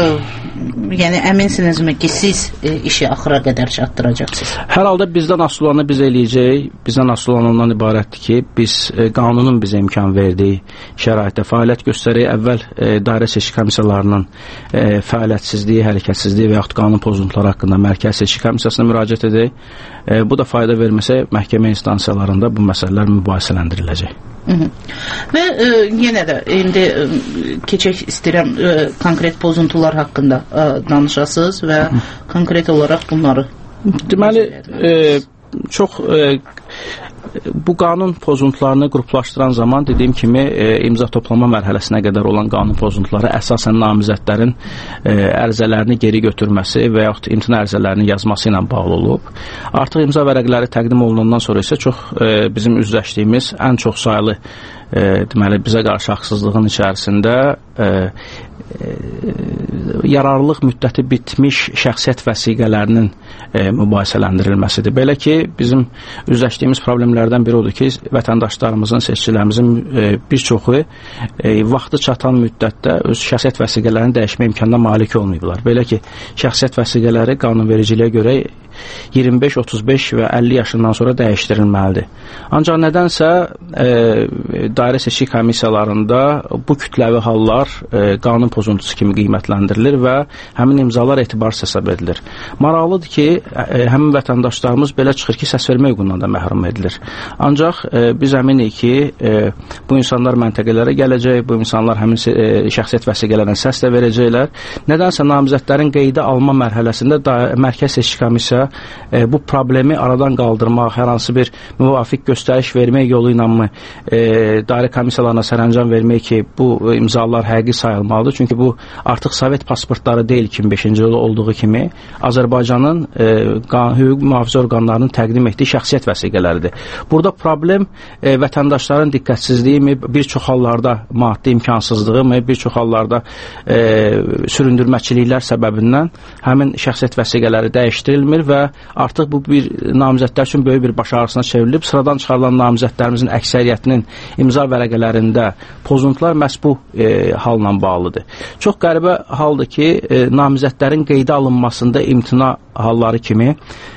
yəni əminsinizmi ki, siz e, işi axıra qədər çatdıracaqsınız? Hər halda bizdən asılı olanı biz eləyəcəyik. Bizdən asılı olan ondan ibarətdir ki, biz e, qanunun bizə imkan verdiyi şəraitdə fəaliyyət göstərək. Əvvəl e, dairə seçki komissiyalarının e, fəaliyyətsizliyi, hərəkətsizliyi və yaxud qanun pozuntuları haqqında Mərkəzi Seçki Komissiyasına müraciət edək. E, bu da fayda verməsə məhkəmə instansiyalarında bu məsələlər mübahisələndiriləcək. Hı -hı. Və e, yenə də indi e, keçək istəyirəm e, konkret pozuntular haqqında e, danışasınız və Hı. konkret olaraq bunları. Deməli, e, çox e, bu qanun pozuntularını qruplaşdıran zaman dediyim kimi e, imza toplama mərhələsinə qədər olan qanun pozuntuları əsasən namizədlərin e, ərizələrini geri götürməsi və yaxud imtina ərizələrini yazması ilə bağlı olub. Artıq imza vərəqləri təqdim olunandan sonra isə çox e, bizim üzləşdiyimiz ən çox saylı e, deməli bizə qarşı haqsızlığın içərisində e, e, yararlılıq müddəti bitmiş şəxsiyyət vəsiqələrinin e, mübahisələndirilməsidir. Belə ki, bizim üzləşdiyimiz problemlərdən biri odur ki, vətəndaşlarımızın, seçicilərimizin e, bir çoxu e, vaxtı çatan müddətdə öz şəxsiyyət vəsiqələrini dəyişmə imkanına malik olmayıblar. Belə ki, şəxsiyyət vəsiqələri qanunvericiliyə görə iyirmi beş, otuz beş və əlli yaşından sonra dəyişdirilməlidir. Ancaq nədənsə e, dairə seçki komissiyalarında bu kütləvi hallar e, qanun pozuntusu kimi qiymətləndirilir və həmin imzalar etibarsız hesab edilir. Maraqlıdır ki, e, həmin vətəndaşlarımız belə çıxır ki, səsvermə hüququndan da məhrum edilir. Ancaq e, biz əminik ki, e, bu insanlar məntəqələrə gələcək, bu insanlar həmin e, şəxsiyyət vəsiqələrinə səs də verəcəklər. Nədənsə namizədlərin qeydə alma mərhələsində da, Mərkəzi Seçki Komissiyası və e, bu problemi aradan qaldırmaq, hər hansı bir müvafiq göstəriş vermək yolu ilə mı e, dairə komissiyalarına sərəncam vermək ki, bu imzalar həqiqi sayılmalıdır. Çünki bu artıq Sovet pasportları deyil iki min beşinci ildə olduğu kimi Azərbaycanın e, hüquq mühafizə orqanlarının təqdim etdiyi şəxsiyyət vəsiqələridir. Burada problem e, vətəndaşların diqqətsizliyi, bir çox hallarda maddi imkansızlığı, bir çox hallarda e, süründürməçiliklər səbəbindən həmin şəxsiyyət vəsiqələri dəyişdirilmir və artıq bu bir namizədlər üçün böyük bir baş ağrısına çevrilib. Sıradan çıxarılan namizədlərimizin əksəriyyətinin imza vərəqələrində pozuntular məhz bu e, halla bağlıdır. Çox qəribə haldır ki, e, namizədlərin qeydə alınmasında imtina halları kimi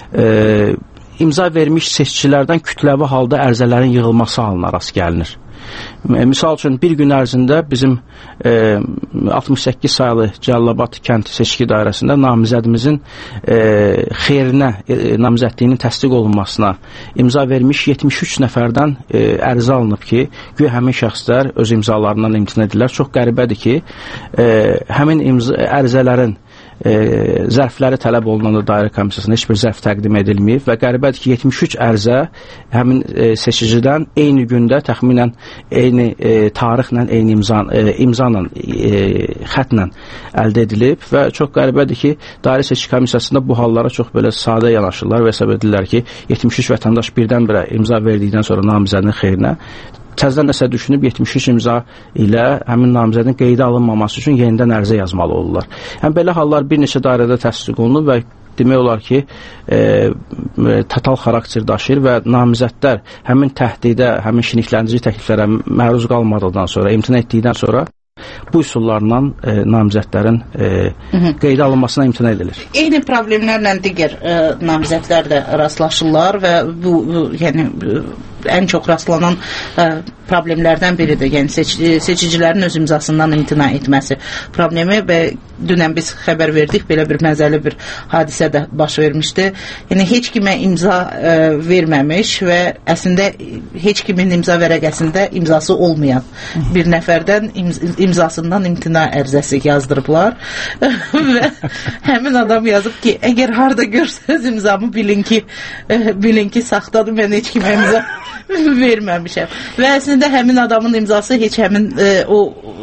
e, imza vermiş seçicilərdən kütləvi halda ərizələrin yığılması halına rast gəlinir. Misal üçün bir gün ərzində bizim e, altmış səkkiz saylı Cəlilabad kənd seçki dairəsində namizədimizin e, xeyrinə e, namizədliyinin təsdiq olunmasına imza vermiş yetmiş üç nəfərdən e, ərizə alınıb ki, güya həmin şəxslər öz imzalarından imtina edirlər. Çox qəribədir ki, e, həmin imza, ərizələrin E, zərfləri tələb olunanda dairə komissiyasına heç bir zərf təqdim edilməyib və qəribədir ki, yetmiş üç ərizə həmin e, seçicidən eyni gündə təxminən eyni e, tarixlə, eyni imza, e, imzanla, e, xətlə əldə edilib və çox qəribədir ki, dairə seçki komissiyasında bu hallara çox belə sadə yanaşırlar və hesab edirlər ki, yetmiş üç vətəndaş birdən-birə imza verdikdən sonra namizədin xeyrinə təzədən nəsə düşünüb yetmiş üç imza ilə həmin namizədin qeydə alınmaması üçün yenidən ərizə yazmalı olurlar. Yəni, belə hallar bir neçə dairədə təsdiq olunur və demək olar ki, e, total xarakter daşıyır və namizədlər həmin təhdidə, həmin şinikləndirici təkliflərə məruz qalmadıqdan sonra, imtina etdikdən sonra bu üsullarla e, namizədlərin e, qeydə alınmasına imtina edilir. Eyni problemlərlə digər e, namizədlər də rastlaşırlar və bu, bu yəni ən çox rastlanan ə, problemlərdən biridir. Yəni seç, seçicilərin öz imzasından imtina etməsi problemi və dünən biz xəbər verdik, belə bir məzəli bir hadisə də baş vermişdi. Yəni heç kimə imza ə, verməmiş və əslində heç kimin imza vərəqəsində imzası olmayan bir nəfərdən imz, imzasından imtina ərizəsi yazdırıblar və həmin adam yazıb ki, əgər harda görsəz imzamı bilin ki, ə, bilin ki saxtadır, mən heç kimə imza verməmişəm. Və əslində həmin adamın imzası heç həmin e, o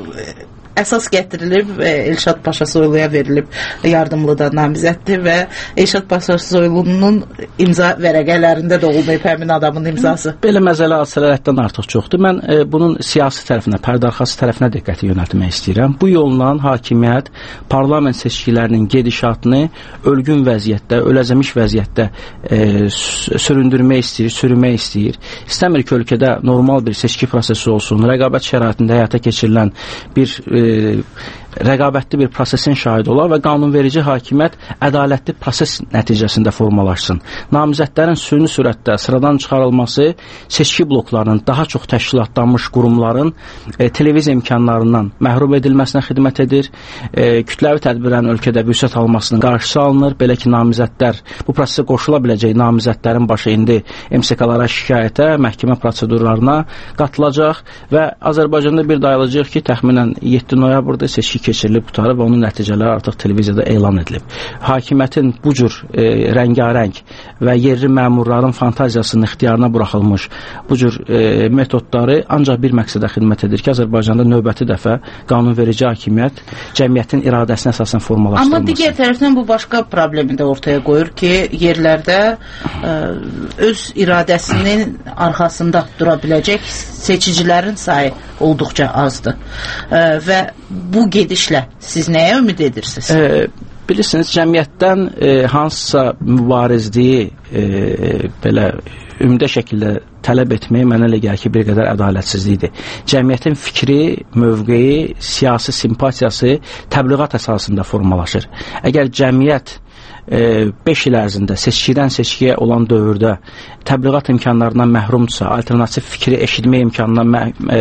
əsas gətirilib, e, Elşad Paşa Soyluya verilib, yardımlı da namizəddir və Elşad Paşa Soylunun imza vərəqələrində də olmayıb həmin adamın imzası. Belə məzələ hadisələr həddən artıq çoxdur. Mən e, bunun siyasi tərəfinə, pərdarxası tərəfinə diqqəti yönəltmək istəyirəm. Bu yolla hakimiyyət parlament seçkilərinin gedişatını ölgün vəziyyətdə, öləzəmiş vəziyyətdə e, süründürmək istəyir, sürmək istəyir. İstəmir ki, ölkədə normal bir seçki prosesi olsun, rəqabət şəraitində həyata keçirilən bir e, rəqabətli bir prosesin şahidi olar və qanunverici hakimiyyət ədalətli proses nəticəsində formalaşsın. Namizədlərin süni sürətdə sıradan çıxarılması seçki bloklarının daha çox təşkilatlanmış qurumların e, televiziya imkanlarından məhrum edilməsinə xidmət edir. E, kütləvi tədbirlərin ölkədə vüsət almasının qarşısı alınır. Belə ki, namizədlər, bu prosesə qoşula biləcək namizədlərin başı indi M S K-lara şikayətə, məhkəmə prosedurlarına qatılacaq və Azərbaycanda bir dayalacaq ki, təxminən yeddi noyabrda seçki keçirilib qutarıb və onun nəticələri artıq televiziyada elan edilib. Hakimiyyətin bu cür e, rəngarəng və yerli məmurların fantaziyasının ixtiyarına buraxılmış bu cür e, metodları ancaq bir məqsədə xidmət edir ki, Azərbaycanda növbəti dəfə qanunverici hakimiyyət cəmiyyətin iradəsinə əsasən formalaşdırılması. Amma digər tərəfdən bu başqa problemi də ortaya qoyur ki, yerlərdə e, öz iradəsinin arxasında dura biləcək seçicilərin sayı olduqca azdır. E, və bu gedişlə siz nəyə ümid edirsiniz? E, bilirsiniz, cəmiyyətdən e, hansısa mübarizliyi e, belə ümdə şəkildə tələb etməyi mənə elə gəlir ki, bir qədər ədalətsizlikdir. Cəmiyyətin fikri, mövqeyi, siyasi simpatiyası təbliğat əsasında formalaşır. Əgər cəmiyyət beş il ərzində seçkidən seçkiyə olan dövrdə təbliğat imkanlarından məhrumdursa, alternativ fikri eşitmə imkanına e,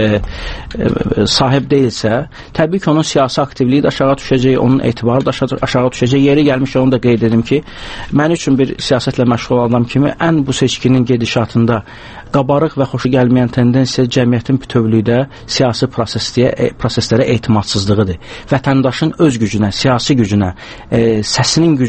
e, sahib deyilsə, təbii ki, onun siyasi aktivliyi də aşağı düşəcək, onun etibarı da aşağı düşəcək. Yeri gəlmiş, onu da qeyd edim ki, mən üçün bir siyasətlə məşğul adam kimi ən bu seçkinin gedişatında qabarıq və xoşu gəlməyən tendensiya cəmiyyətin bütövlükdə siyasi prosesliyə, proseslərə etimadsızlığıdır. Vətəndaşın öz gücünə, siyasi gücünə, e, səsinin gücünə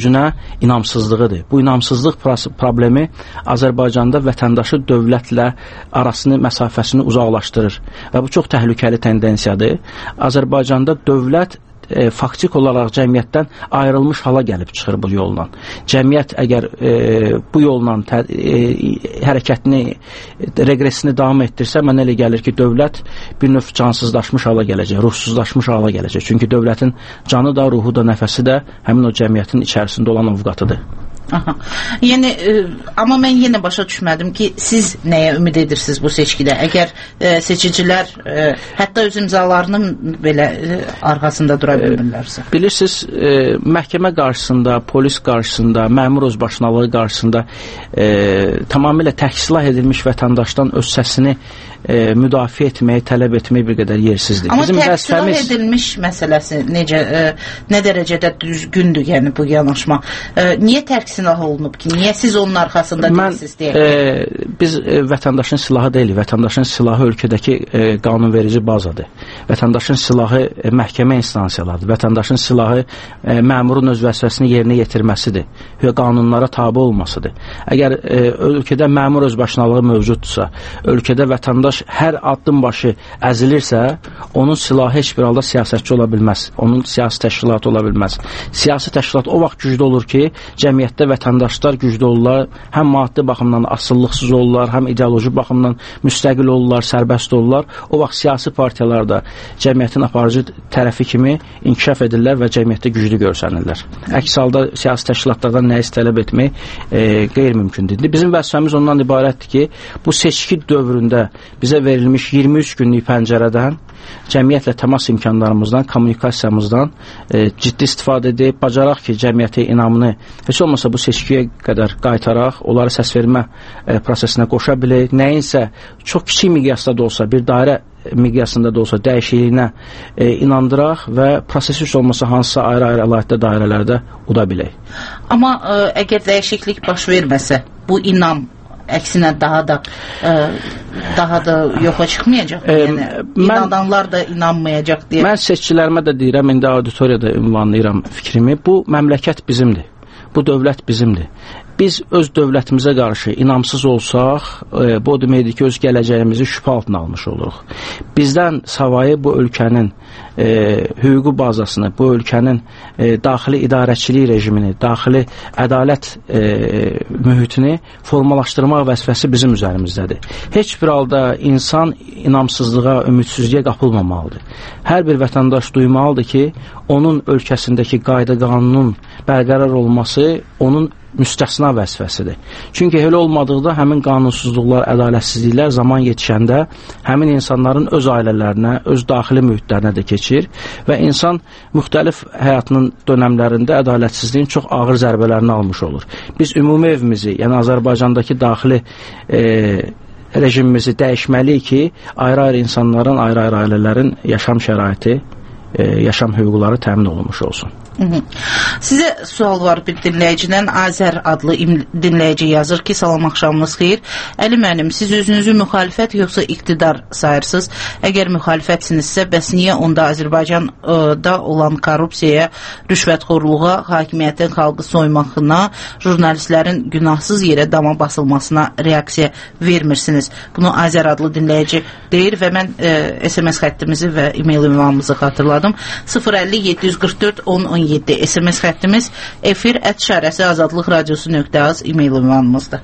inamsızlığıdır. Bu inamsızlıq problemi Azərbaycanda vətəndaşı dövlətlə arasını, məsafəsini uzaqlaşdırır və bu çox təhlükəli tendensiyadır. Azərbaycanda dövlət E, faktik olaraq cəmiyyətdən ayrılmış hala gəlib çıxır bu yolla. Cəmiyyət əgər e, bu yolla tə, e, hərəkətini, regresini davam etdirsə, mənə elə gəlir ki, dövlət bir növ cansızlaşmış hala gələcək, ruhsuzlaşmış hala gələcək. Çünki dövlətin canı da, ruhu da, nəfəsi də həmin o cəmiyyətin içərisində olan ovqatıdır. Aha. Yəni, e, amma mən yenə başa düşmədim ki, siz nəyə ümid edirsiniz bu seçkidə? Əgər e, seçicilər e, hətta öz imzalarının belə e, arxasında dura bilmirlərsə. E, bilirsiniz, e, məhkəmə qarşısında, polis qarşısında, məmur özbaşınalığı qarşısında e, tamamilə təksilah edilmiş vətəndaşdan öz səsini e, müdafiə etməyi, tələb etməyi bir qədər yersizdir. Amma təksilah vəzifəmiz... edilmiş məsələsi necə, e, nə dərəcədə düzgündür, yəni bu yanaşma? E, niyə tərksilah olunub ki? Niyə siz onun arxasında deyilsiniz deyə? E, biz e, vətəndaşın silahı deyilik. Vətəndaşın silahı ölkədəki e, qanunverici bazadır. Vətəndaşın silahı e, məhkəmə instansiyalardır. Vətəndaşın silahı e, məmurun öz vəzifəsini yerinə yetirməsidir və qanunlara tabe olmasıdır. Əgər e, ölkədə məmur özbaşınalığı mövcuddursa, ölkədə vətəndaş hər addım başı əzilirsə, onun silahı heç bir halda siyasətçi ola bilməz. Onun siyasi təşkilatı ola bilməz. Siyasi təşkilat o vaxt güclü olur ki, cəmiyyətdə vətəndaşlar güclü olurlar, həm maddi baxımdan asıllıqsız olurlar, həm ideoloji baxımdan müstəqil olurlar, sərbəst olurlar. O vaxt siyasi partiyalar da cəmiyyətin aparıcı tərəfi kimi inkişaf edirlər və cəmiyyətdə güclü görsənirlər. Əks halda siyasi təşkilatlardan nəyisə tələb etmək e, qeyri-mümkündür. Bizim vəzifəmiz ondan ibarətdir ki, bu seçki dövründə bizə verilmiş iyirmi üç günlük pəncərədən cəmiyyətlə təmas imkanlarımızdan, kommunikasiyamızdan e, ciddi istifadə edib, bacaraq ki, cəmiyyətə inamını heç olmasa bu seçkiyə qədər qaytaraq, onları səsvermə e, prosesinə qoşa bilək, nəyinsə çox kiçik miqyasda da olsa, bir dairə miqyasında da olsa dəyişikliyinə e, inandıraq və prosesi heç olmasa hansısa ayrı-ayrı əlahidə dairələrdə uda bilək. Amma e, əgər dəyişiklik baş verməsə, bu inam əksinə daha da e, daha da yoxa çıxmayacaq. E, yəni, mən, inananlar da inanmayacaq deyə. Mən seçkilərimə də deyirəm, indi auditoriyada ünvanlayıram fikrimi. Bu məmləkət bizimdir. Bu dövlət bizimdir. Biz öz dövlətimizə qarşı inamsız olsaq, e, bu deməkdir ki, öz gələcəyimizi şübhə altına almış oluruq. Bizdən savayı bu ölkənin e, hüquqi bazasını, bu ölkənin e, daxili idarəçilik rejimini, daxili ədalət e, mühitini formalaşdırmaq vəzifəsi bizim üzərimizdədir. Heç bir halda insan inamsızlığa, ümidsizliyə qapılmamalıdır. Hər bir vətəndaş duymalıdır ki, onun ölkəsindəki qayda qanunun bərqərar olması onun müstəsna vəzifəsidir. Çünki elə olmadıqda həmin qanunsuzluqlar, ədalətsizliklər zaman yetişəndə həmin insanların öz ailələrinə, öz daxili mühitlərinə də keçir və insan müxtəlif həyatının dönəmlərində ədalətsizliyin çox ağır zərbələrini almış olur. Biz ümumi evimizi, yəni Azərbaycandakı daxili e, rejimimizi dəyişməliyik ki, ayrı-ayrı insanların, ayrı-ayrı ailələrin yaşam şəraiti, e, yaşam hüquqları təmin olunmuş olsun. Hı -hı. Sizə sual var bir dinləyicidən. Azər adlı dinləyici yazır ki, salam, axşamınız xeyir. Əli müəllim, siz özünüzü müxalifət yoxsa iqtidar sayırsınız? Əgər müxalifətsinizsə, bəs niyə onda Azərbaycanda olan korrupsiyaya, rüşvətxorluğa, hakimiyyətin xalqı soymağına, jurnalistlərin günahsız yerə dama basılmasına reaksiya vermirsiniz? Bunu Azər adlı dinləyici deyir və mən e, S M S xəttimizi və e-mail ünvanımızı xatırladım. sıfır əlli yeddi yüz qırx dörd on on yeddi S M S xəttimiz, efir ət işarəsi azadlıq radiosu nöqtə az e-mail ünvanımızdır.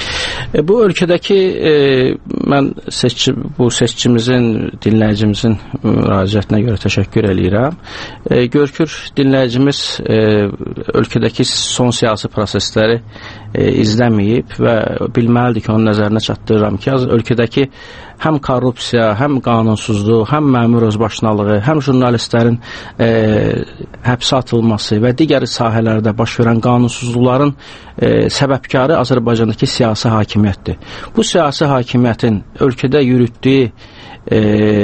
E, bu ölkədəki e, mən seçki, bu seçkimizin, dinləyicimizin müraciətinə görə təşəkkür eləyirəm. E, görkür dinləyicimiz e, ölkədəki son siyasi prosesləri e, izləməyib və bilməlidir ki, onun nəzərinə çatdırıram ki, ölkədəki həm korrupsiya, həm qanunsuzluq, həm məmur özbaşınalığı, həm jurnalistlərin e, həbsə atılması və digər sahələrdə baş verən qanunsuzluqların e, səbəbkarı Azərbaycandakı siyasi hakimiyyətdir. Bu siyasi hakimiyyətin ölkədə yürütdüyü e,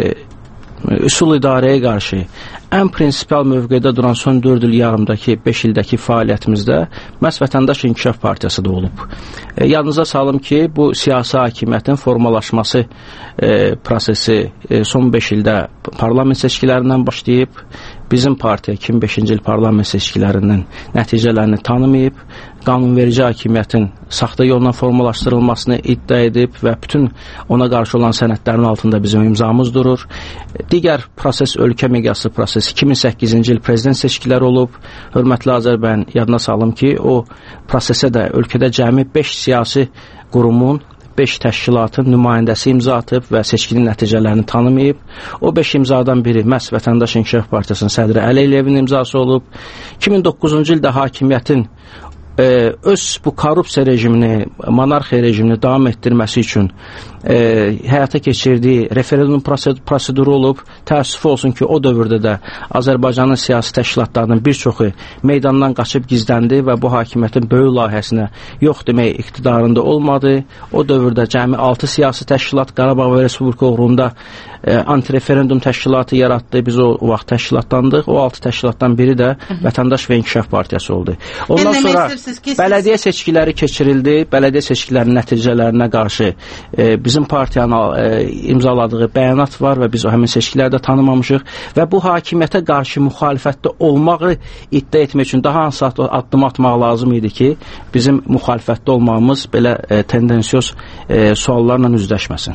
üsul idarəyə qarşı ən prinsipial mövqedə duran son dörd il yarımdakı, beş ildəki fəaliyyətimizdə məhz Vətəndaş İnkişaf Partiyası da olub. E, yadınıza salım ki, bu siyasi hakimiyyətin formalaşması e, prosesi e, son beş ildə parlament seçkilərindən başlayıb, bizim partiya iki min beşinci il parlament seçkilərinin nəticələrini tanımayıb, qanunverici hakimiyyətin saxta yolla formalaşdırılmasını iddia edib və bütün ona qarşı olan sənədlərin altında bizim imzamız durur. Digər proses, ölkə miqyaslı proses iki min səkkizinci il prezident seçkiləri olub. Hörmətli Azərbaycan, yadına salım ki, o prosesə də ölkədə cəmi beş siyasi qurumun, beş təşkilatın nümayəndəsi imza atıb və seçkinin nəticələrini tanımayıb. O beş imzadan biri məhz Vətəndaş İnkişaf Partiyasının sədri Əli Əliyevin imzası olub. iki min doqquzuncu ildə hakimiyyətin e, öz bu korrupsiya rejimini, monarxiya rejimini davam etdirməsi üçün e, həyata keçirdiyi referendum proseduru olub. Təəssüf olsun ki, o dövrdə də Azərbaycanın siyasi təşkilatlarının bir çoxu meydandan qaçıb gizləndi və bu hakimiyyətin böyük layihəsinə yox demək iqtidarında olmadı. O dövrdə cəmi altı siyasi təşkilat Qarabağ və Respublika uğrunda e, antireferendum təşkilatı yaratdı. Biz o, o vaxt təşkilatlandıq. O altı təşkilatdan biri də Vətəndaş və İnkişaf Partiyası oldu. Ondan sonra bələdiyyə seçkiləri keçirildi. Bələdiyyə seçkilərinin nəticələrinə qarşı e, bizim partiyanın e, imzaladığı bəyanat var və biz o həmin seçkiləri də tanımamışıq və bu hakimiyyətə qarşı müxalifətdə olmağı iddia etmək üçün daha hansı addım atmaq lazım idi ki, bizim müxalifətdə olmağımız belə e, tendensiyoz e, suallarla üzləşməsin.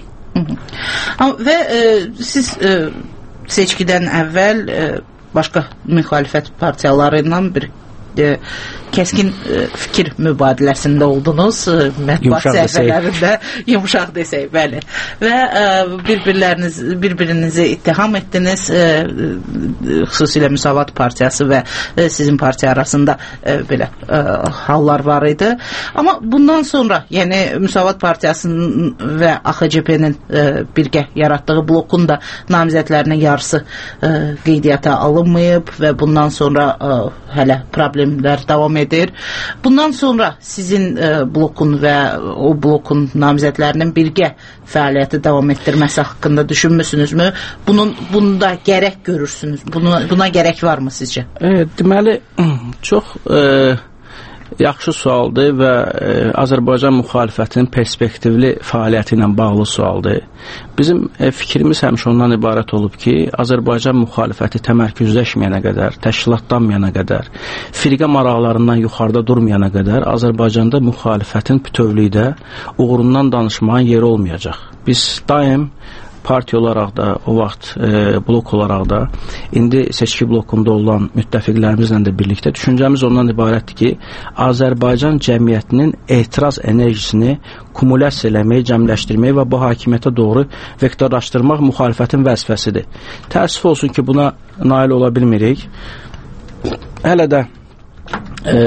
Və e, siz e, seçkidən əvvəl e, başqa müxalifət partiyaları ilə bir e, kəskin e, fikir mübadiləsində oldunuz, e, mətbuat səhifələrində, yumuşaq desək, bəli. Və e, bir-birləriniz, bir-birinizi ittiham etdiniz, e, e, xüsusilə Müsavat Partiyası və e, sizin partiya arasında e, belə e, hallar var idi. Amma bundan sonra, yəni Müsavat Partiyasının və A X C P-nin e, birgə yaratdığı blokun da namizədlərinin yarısı e, qeydiyyata alınmayıb və bundan sonra e, hələ problemlər davam edir. Bundan sonra sizin e, blokun və o blokun namizədlərinin birgə fəaliyyəti davam etdirməsi haqqında düşünmüsünüzmü? Bunun bunda gərək görürsünüz. Buna, buna gərək varmı sizcə? E, deməli, çox e, yaxşı sualdır və e, Azərbaycan müxalifətinin perspektivli fəaliyyəti ilə bağlı sualdır. Bizim e, fikrimiz həmişə ondan ibarət olub ki, Azərbaycan müxalifəti təmərküzləşməyənə qədər, təşkilatlanmayana qədər, firqə maraqlarından yuxarıda durmayana qədər Azərbaycanda müxalifətin bütövlükdə uğurundan danışmağın yeri olmayacaq. Biz daim partiya olaraq da, o vaxt e, blok olaraq da, indi seçki blokunda olan müttəfiqlərimizlə də birlikdə düşüncəmiz ondan ibarətdir ki, Azərbaycan cəmiyyətinin etiraz enerjisini kumulyasiya eləmək, cəmləşdirmək və bu hakimiyyətə doğru vektorlaşdırmaq müxalifətin vəzifəsidir. Təəssüf olsun ki, buna nail ola bilmirik. Hələ də e,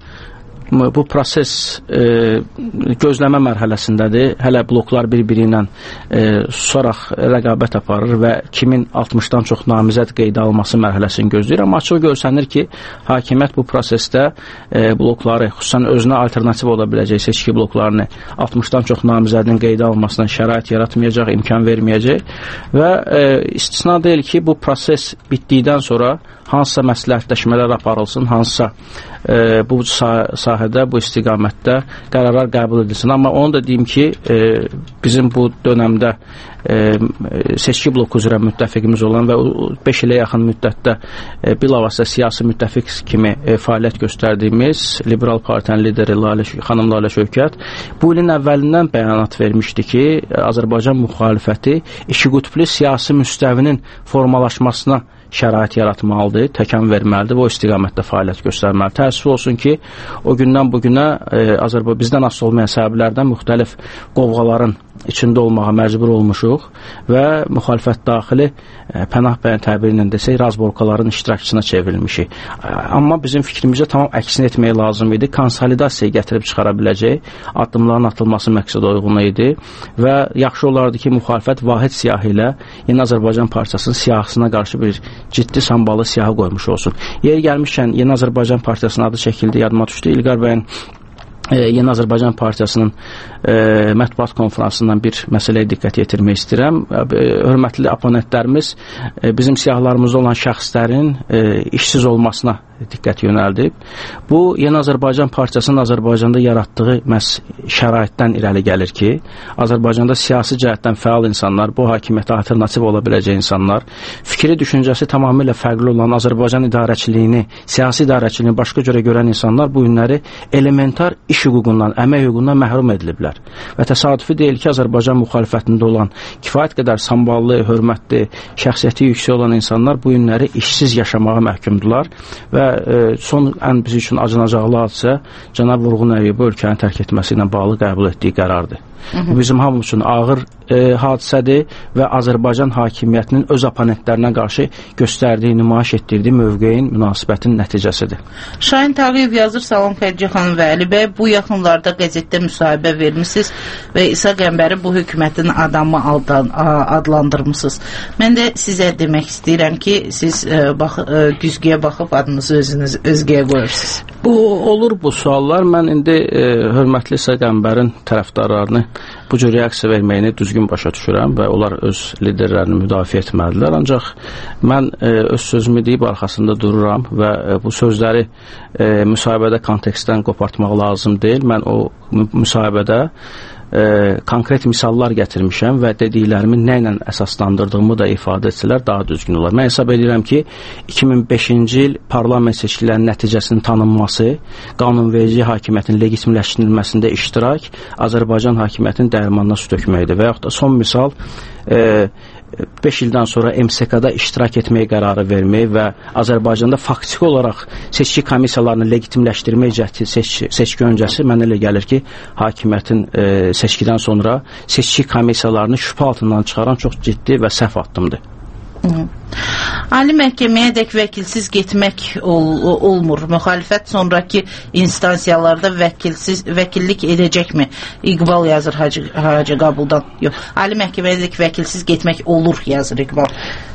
bu proses e, gözləmə mərhələsindədir. Hələ bloklar bir-biri ilə e, susaraq rəqabət aparır və kimin altmışdan çox namizəd qeydə alması mərhələsini gözləyir. Amma açıq görsənir ki, hakimiyyət bu prosesdə e, blokları, xüsusən özünə alternativ ola biləcək seçki bloklarını altmışdan çox namizədin qeydə almasına şərait yaratmayacaq, imkan verməyəcək və e, istisna deyil ki, bu proses bitdikdən sonra hansısa məsləhətləşmələr aparılsın, hansısa e, bu sah sahədə, bu istiqamətdə qərarlar qəbul edilsin. Amma onu da deyim ki, e, bizim bu dönəmdə e, seçki bloku üzrə müttəfiqimiz olan və beş ilə yaxın müddətdə e, bilavasitə siyasi müttəfiq kimi e, fəaliyyət göstərdiyimiz Liberal Partiyanın lideri Lalə, xanım Lalə Şövkət bu ilin əvvəlindən bəyanat vermişdi ki, Azərbaycan müxalifəti iki qütblü siyasi müstəvinin formalaşmasına şərait yaratmalıdır, təkan verməlidir və o istiqamətdə fəaliyyət göstərməlidir. Təəssüf olsun ki, o gündən bugünə e, Azərbaycan bizdən asılı olmayan səbəblərdən müxtəlif qovğaların içində olmağa məcbur olmuşuq və müxalifət daxili e, Pənah bəyin təbiri ilə desək, razborkaların iştirakçısına çevrilmişik. E, amma bizim fikrimizə tamam əksin etmək lazım idi. Konsolidasiyaya gətirib çıxara biləcək addımların atılması məqsədə uyğun idi və yaxşı olardı ki, müxalifət vahid siyahı ilə Yeni Azərbaycan Partiyasının siyahısına qarşı bir ciddi sambalı siyahı qoymuş olsun. Yeri gəlmişkən Yeni Azərbaycan Partiyasının adı çəkildi, yadıma düşdü. İlqar bəyin Yeni Azərbaycan Partiyasının e, mətbuat konferansından bir məsələyə diqqət yetirmək istəyirəm. E, hörmətli oponentlərimiz e, bizim siyahılarımızda olan şəxslərin e, işsiz olmasına diqqət yönəldib. Bu, Yeni Azərbaycan Partiyasının Azərbaycanda yaratdığı məhz şəraitdən irəli gəlir ki, Azərbaycanda siyasi cəhətdən fəal insanlar, bu hakimiyyətə alternativ ola biləcək insanlar, fikri düşüncəsi tamamilə fərqli olan Azərbaycan idarəçiliyini, siyasi idarəçiliyini başqa cürə görən insanlar bu günləri elementar iş hüququndan, əmək hüququndan məhrum ediliblər. Və təsadüfi deyil ki, Azərbaycan müxalifətində olan kifayət qədər samballı, hörmətli, şəxsiyyəti yüksək olan insanlar bu günləri işsiz yaşamağa məhkumdular və e, son ən biz üçün acınacaqlı hadisə cənab Vurğun Əliyevi ölkəni tərk etməsi ilə bağlı qəbul etdiyi qərardır. Bu bizim hamımız üçün ağır e, hadisədir və Azərbaycan hakimiyyətinin öz oponentlərinə qarşı göstərdiyi, nümayiş etdirdiyi mövqeyin, münasibətin nəticəsidir. Şahin Tağıyev yazır, salam Xədicə xanım və Əli bəy, bu yaxınlarda qəzetdə müsahibə vermişsiniz və İsa Qəmbəri bu hökumətin adamı adlandırmışsınız. Mən də sizə demək istəyirəm ki, siz e, bax, e, güzgüyə baxıb adınızı özünüz özgəyə qoyursunuz. Bu olur bu suallar. Mən indi e, hörmətli İsa Qəmbərin tərəfdarlarını bu cür reaksiya verməyini düzgün başa düşürəm və onlar öz liderlərini müdafiə etməlidirlər. Ancaq mən e, öz sözümü deyib arxasında dururam və e, bu sözləri e, müsahibədə kontekstdən qopartmaq lazım deyil. Mən o müsahibədə e, konkret misallar gətirmişəm və dediklərimi nə ilə əsaslandırdığımı da ifadə etsələr daha düzgün olar. Mən hesab edirəm ki, iki min beşinci il parlament seçkilərinin nəticəsinin tanınması, qanunverici hakimiyyətin legitimləşdirilməsində iştirak Azərbaycan hakimiyyətinin dəyirmanına su tökməkdir. Və yaxud da son misal, e, beş ildən sonra M S K-da iştirak etməyə qərarı vermək və Azərbaycanda faktiki olaraq seçki komissiyalarını legitimləşdirmək cəhdi seçki, seçki öncəsi mənə elə gəlir ki, hakimiyyətin e, seçkidən sonra seçki komissiyalarını şübhə altından çıxaran çox ciddi və səhv addımdır. Hı. Ali məhkəməyə dək vəkilsiz getmək ol, olmur. Müxalifət sonraki instansiyalarda vəkilsiz vəkillik edəcəkmi? İqbal yazır Hacı, Hacı Qabuldan. Yox. Ali məhkəməyə dək vəkilsiz getmək olur yazır İqbal.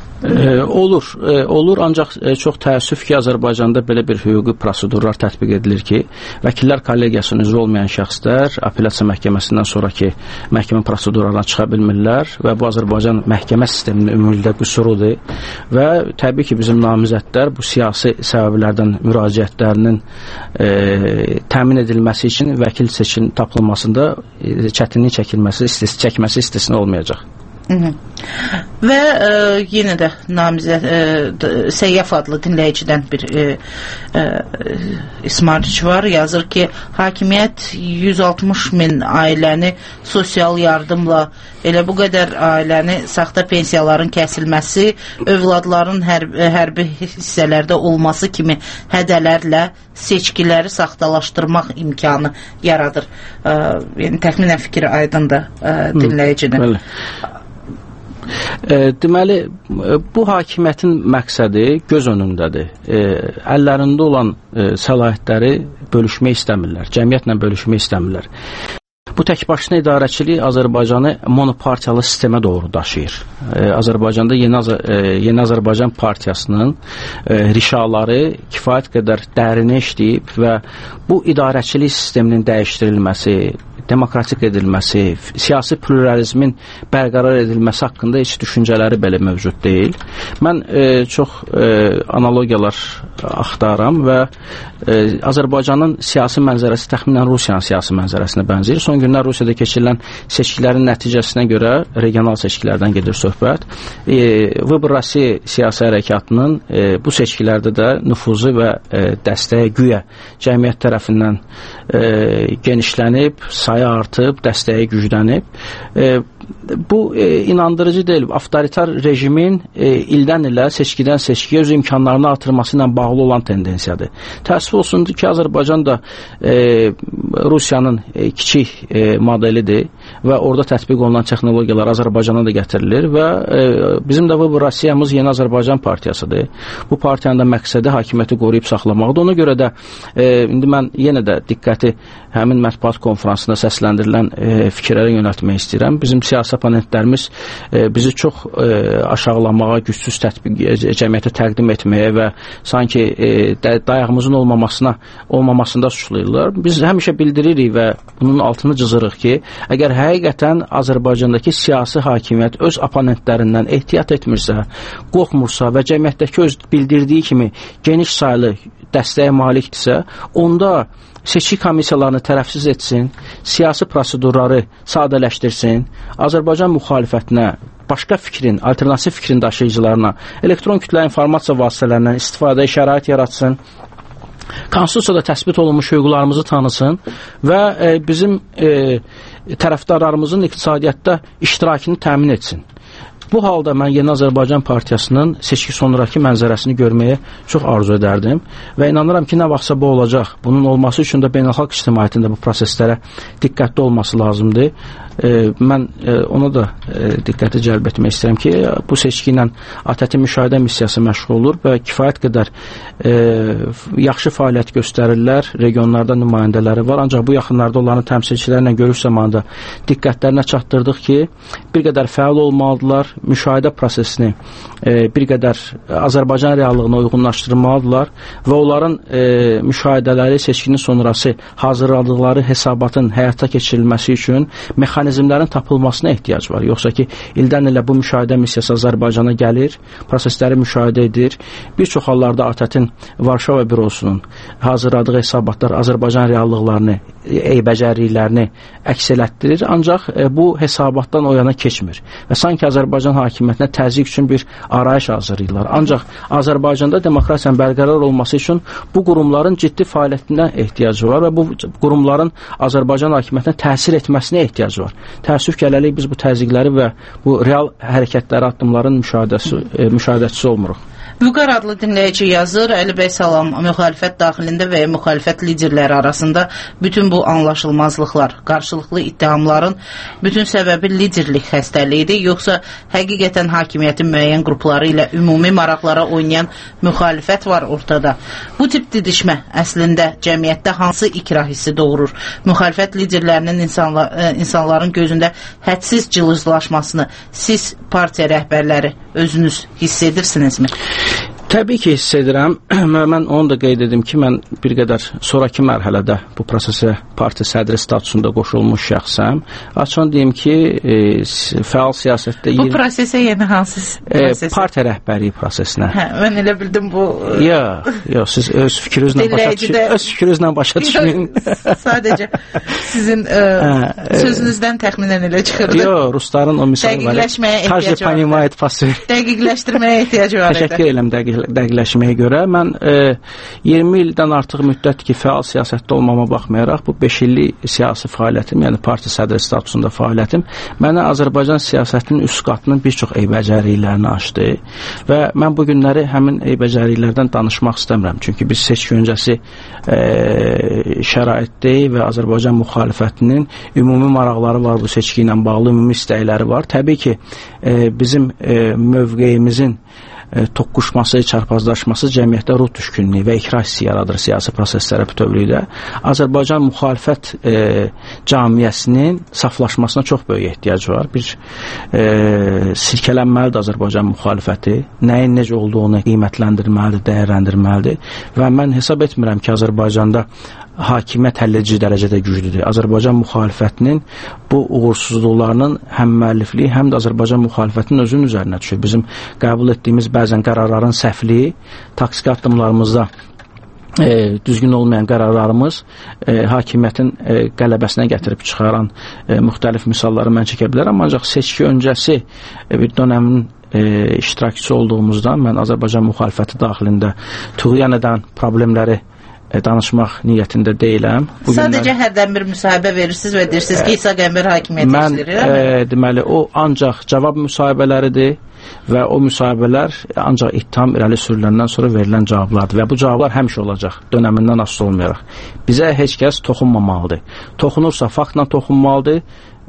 E, olur, e, olur ancaq e, çox təəssüf ki, Azərbaycanda belə bir hüquqi prosedurlar tətbiq edilir ki, vəkillər kollegiyasının üzvü olmayan şəxslər apellyasiya məhkəməsindən sonraki məhkəmə prosedurlarına çıxa bilmirlər və bu Azərbaycan məhkəmə sisteminin ümumilikdə qüsurudur və təbii ki, bizim namizədlər bu siyasi səbəblərdən müraciətlərinin e, təmin edilməsi üçün vəkil seçin tapılmasında e, çətinlik çəkilməsi, istis çəkməsi istisna olmayacaq. Hı -hı. Və e, yenə də namizə e, Səyyaf adlı dinləyicidən bir e, e, İsmailiç var, yazır ki, hakimiyyət yüz altmış min ailəni sosial yardımla, elə bu qədər ailəni saxta pensiyaların kəsilməsi, övladların hər, hərbi hissələrdə olması kimi hədələrlə seçkiləri saxtalaşdırmaq imkanı yaradır. E, yəni, təxminən fikri aydındır e, dinləyicinin. Bəli. E, deməli, bu hakimiyyətin məqsədi göz önündədir. E, əllərində olan e, səlahiyyətləri bölüşmək istəmirlər, cəmiyyətlə bölüşmək istəmirlər. Bu təkbaşına idarəçilik Azərbaycanı monopartiyalı sistemə doğru daşıyır. E, Azərbaycanda Yeni, Azər e, Yeni Azərbaycan Partiyasının e, rişaları kifayət qədər dərinə işləyib və bu idarəçilik sisteminin dəyişdirilməsi, demokratik edilməsi, siyasi pluralizmin bərqərar edilməsi haqqında heç düşüncələri belə mövcud deyil. Mən e, çox e, analogiyalar axtaram və e, Azərbaycanın siyasi mənzərəsi təxminən Rusiyanın siyasi mənzərəsinə bənzəyir. Son günlər Rusiyada keçirilən seçkilərin nəticəsinə görə regional seçkilərdən gedir söhbət. E, Vыбор России siyasi hərəkatının e, bu seçkilərdə də nüfuzu və e, dəstəyi güya cəmiyyət tərəfindən e, genişlənib, sayı artıb, dəstəyi güclənib. E, bu e, inandırıcı deyil. Avtoritar rejimin e, ildən ilə seçkidən seçkiyə öz imkanlarını artırması ilə bağlı olan tendensiyadır. Təəssüf olsundur ki, Azərbaycan da e, Rusiyanın e, kiçik e, modelidir və orada tətbiq olunan texnologiyalar Azərbaycana da gətirilir və e, bizim də Vыбор Россiyamız Yeni Azərbaycan Partiyasıdır. Bu partiyanın da məqsədi hakimiyyəti qoruyub saxlamaqdır. Ona görə də e, indi mən yenə də diqqəti həmin mətbuat konferansında səsləndirilən e, fikirlərə yönəltmək istəyirəm. Bizim siyasi oponentlərimiz e, bizi çox e, aşağılamağa, gücsüz tətbiq cəmiyyətə təqdim etməyə və sanki e, dayağımızın olmamasına olmamasında suçlayırlar. Biz həmişə bildiririk və bunun altını cızırıq ki, əgər həqiqətən Azərbaycandakı siyasi hakimiyyət öz oponentlərindən ehtiyat etmirsə, qorxmursa və cəmiyyətdəki öz bildirdiyi kimi geniş saylı dəstəyə malikdirsə, onda seçki komissiyalarını tərəfsiz etsin, siyasi prosedurları sadələşdirsin, Azərbaycan müxalifətinə, başqa fikrin, alternativ fikrin daşıyıcılarına, elektron kütlə informasiya vasitələrindən istifadəyə şərait yaratsın, Konstitusiyada təsbit olunmuş hüquqlarımızı tanısın və e, bizim e, tərəfdarlarımızın iqtisadiyyatda iştirakını təmin etsin. Bu halda mən Yeni Azərbaycan Partiyasının seçki sonraki mənzərəsini görməyə çox arzu edərdim və inanıram ki, nə vaxtsa bu olacaq. Bunun olması üçün də beynəlxalq ictimaiyyətin də bu proseslərə diqqətli olması lazımdır. E, mən e, ona da e, diqqəti cəlb etmək istəyirəm ki, bu seçki ilə ATƏT müşahidə missiyası məşğul olur və kifayət qədər e, yaxşı fəaliyyət göstərirlər, regionlarda nümayəndələri var, ancaq bu yaxınlarda onların təmsilçilərlə görüş zamanında diqqətlərinə çatdırdıq ki, bir qədər fəal olmalıdırlar, müşahidə prosesini e, bir qədər Azərbaycan reallığına uyğunlaşdırmalıdırlar və onların e, müşahidələri seçkinin sonrası hazırladıqları hesabatın həyata keçirilməsi üçün mexanizmlərin tapılmasına ehtiyac var. Yoxsa ki, ildən ilə bu müşahidə missiyası Azərbaycana gəlir, prosesləri müşahidə edir. Bir çox hallarda ATƏT-in Varşava bürosunun hazırladığı hesabatlar Azərbaycan reallıqlarını, eybəcərliklərini əks elətdirir, ancaq e, bu hesabatdan o yana keçmir və sanki Azərbaycan hakimiyyətinə təzyiq üçün bir arayış hazırlayırlar. Ancaq Azərbaycanda demokrasiyanın bərqərar olması üçün bu qurumların ciddi fəaliyyətinə ehtiyacı var və bu qurumların Azərbaycan hakimiyyətinə təsir etməsinə ehtiyacı var. Təəssüf ki, hələlik biz bu təzyiqləri və bu real hərəkətləri, addımların müşahidəsi, e, müşahidəçisi olmuruq. Vüqar adlı dinləyici yazır, Əli bəy salam, müxalifət daxilində və ya müxalifət liderləri arasında bütün bu anlaşılmazlıqlar, qarşılıqlı ittihamların bütün səbəbi liderlik xəstəliyidir, yoxsa həqiqətən hakimiyyətin müəyyən qrupları ilə ümumi maraqlara oynayan müxalifət var ortada. Bu tip didişmə əslində cəmiyyətdə hansı ikrah hissi doğurur? Müxalifət liderlərinin insanla, insanların gözündə hədsiz cılızlaşmasını siz partiya rəhbərləri özünüz hiss edirsinizmi? Təbii ki, hiss edirəm. Mən onu da qeyd edim ki, mən bir qədər sonraki mərhələdə bu prosesə partiya sədri statusunda qoşulmuş şəxsəm. Açıq deyim ki, e, fəal siyasətdə... Bu prosesə yeni hansı prosesə? E, partiya rəhbəri prosesinə. Hə, mən elə bildim bu... Yox, yox, siz öz fikrinizlə başa düşün. Öz fikrinizlə başa düşün. Sadəcə sizin e, hə, sözünüzdən təxminən elə çıxırdı. Yox, rusların o misal var. Dəqiqləşməyə ehtiyacı var. Dəqiqləşdirməyə ehtiyacı var. Təşəkkür edirəm dəqiq dəqiqləşməyə görə. Mən e, iyirmi ildən artıq müddət ki, fəal siyasətdə olmama baxmayaraq, bu beş illik siyasi fəaliyyətim, yəni partiya sədri statusunda fəaliyyətim, mənə Azərbaycan siyasətinin üst qatının bir çox eybəcərliklərini açdı və mən bu günləri həmin eybəcərliklərdən danışmaq istəmirəm. Çünki biz seçki öncəsi e, şəraitdə və Azərbaycan müxalifətinin ümumi maraqları var, bu seçki ilə bağlı ümumi istəkləri var. Təbii ki, e, bizim e, mövqeyimizin E, toqquşması, çarpazlaşması cəmiyyətdə ruh düşkünlüyü və ikrah hissi yaradır siyasi proseslərə bütövlükdə. Azərbaycan müxalifət e, camiyyəsinin saflaşmasına çox böyük ehtiyac var. Bir e, silkələnməlidir Azərbaycan müxalifəti, nəyin necə olduğunu qiymətləndirməlidir, dəyərləndirməlidir və mən hesab etmirəm ki, Azərbaycanda hakimiyyət həlledici dərəcədə güclüdür. Azərbaycan müxalifətinin bu uğursuzluqlarının həm müəllifliyi, həm də Azərbaycan müxalifətinin özünün üzərinə düşür. Bizim qəbul etdiyimiz bəzən qərarların səhvliyi, taksiki addımlarımızda e, düzgün olmayan qərarlarımız e, hakimiyyətin e, qələbəsinə gətirib çıxaran e, müxtəlif misalları mən çəkə bilərəm. Ancaq seçki öncəsi e, bir dönəmin e, iştirakçısı olduğumuzdan mən Azərbaycan müxalifəti daxilində tüğyan edən problemləri danışmaq niyyətində deyiləm. Bu Sadəcə günlər... hərdən bir müsahibə verirsiniz və deyirsiniz ki, İsa Qəmbər hakimiyyət işlərir. Mən e, deməli, o ancaq cavab müsahibələridir və o müsahibələr ancaq ittiham irəli sürüləndən sonra verilən cavablardır və bu cavablar həmişə olacaq, dönəmindən asılı olmayaraq. Bizə heç kəs toxunmamalıdır. Toxunursa faktla toxunmalıdır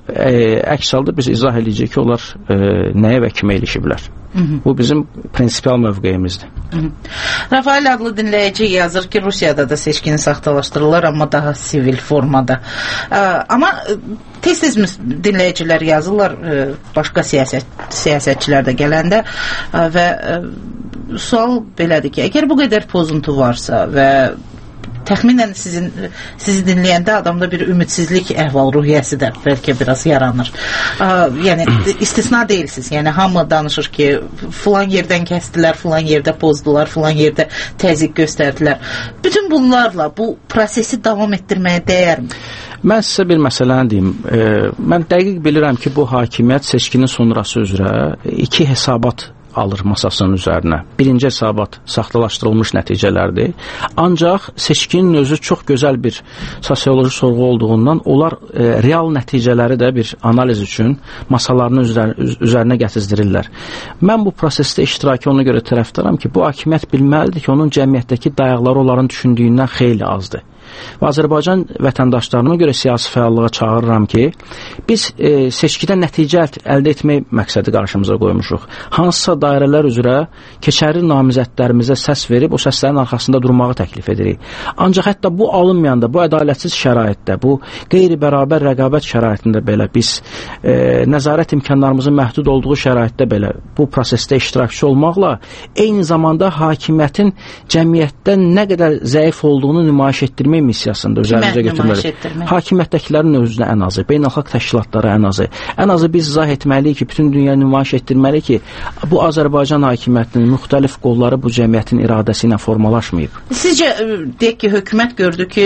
e, əks halda biz izah edəcəyik ki, onlar e, nəyə və kimə ilişiblər. Hı -hı. Bu bizim prinsipial mövqeyimizdir. Hı -hı. Rafael adlı dinləyici yazır ki, Rusiyada da seçkini saxtalaşdırırlar, amma daha sivil formada. Ə, amma tez-tez dinləyicilər yazırlar, ə, başqa siyasət, siyasətçilər də gələndə ə, və ə, sual belədir ki, əgər bu qədər pozuntu varsa və təxminən sizin sizi dinləyəndə adamda bir ümidsizlik əhval-ruhiyyəsi də bəlkə biraz yaranır. Ə, yəni istisna deyilsiniz. Yəni hamı danışır ki, filan yerdən kəsdilər, filan yerdə pozdular, filan yerdə təzyiq göstərdilər. Bütün bunlarla bu prosesi davam etdirməyə dəyərmi? Mən sizə bir məsələni deyim. E, mən dəqiq bilirəm ki, bu hakimiyyət seçkinin sonrası üzrə iki hesabat alır masasının üzərinə. Birinci hesabat saxtalaşdırılmış nəticələrdir. Ancaq seçkinin özü çox gözəl bir sosioloji sorğu olduğundan onlar e, real nəticələri də bir analiz üçün masalarının üzər, üzərinə gətizdirirlər. Mən bu prosesdə iştiraki ona görə tərəfdaram ki, bu hakimiyyət bilməlidir ki, onun cəmiyyətdəki dayaqları onların düşündüyündən xeyli azdır. Və Azərbaycan vətəndaşlarına görə siyasi fəallığa çağırıram ki, biz e, seçkidə nəticə əldə etmək məqsədi qarşımıza qoymuşuq. Hansısa dairələr üzrə keçərli namizədlərimizə səs verib, o səslərin arxasında durmağı təklif edirik. Ancaq hətta bu alınmayanda, bu ədalətsiz şəraitdə, bu qeyri-bərabər rəqabət şəraitində belə biz e, nəzarət imkanlarımızın məhdud olduğu şəraitdə belə bu prosesdə iştirakçı olmaqla eyni zamanda hakimiyyətin cəmiyyətdə nə qədər zəif olduğunu nümayiş etdirmək missiyasında üzərimizə götürməliyik. Hakimiyyətdəkilərin özünə ən azı, beynəlxalq təşkilatlara ən azı. Ən azı biz izah etməliyik ki, bütün dünya nümayiş etdirməliyik ki, bu Azərbaycan hakimiyyətinin müxtəlif qolları bu cəmiyyətin iradəsi ilə formalaşmayıb. Sizcə, deyək ki, hökumət gördü ki,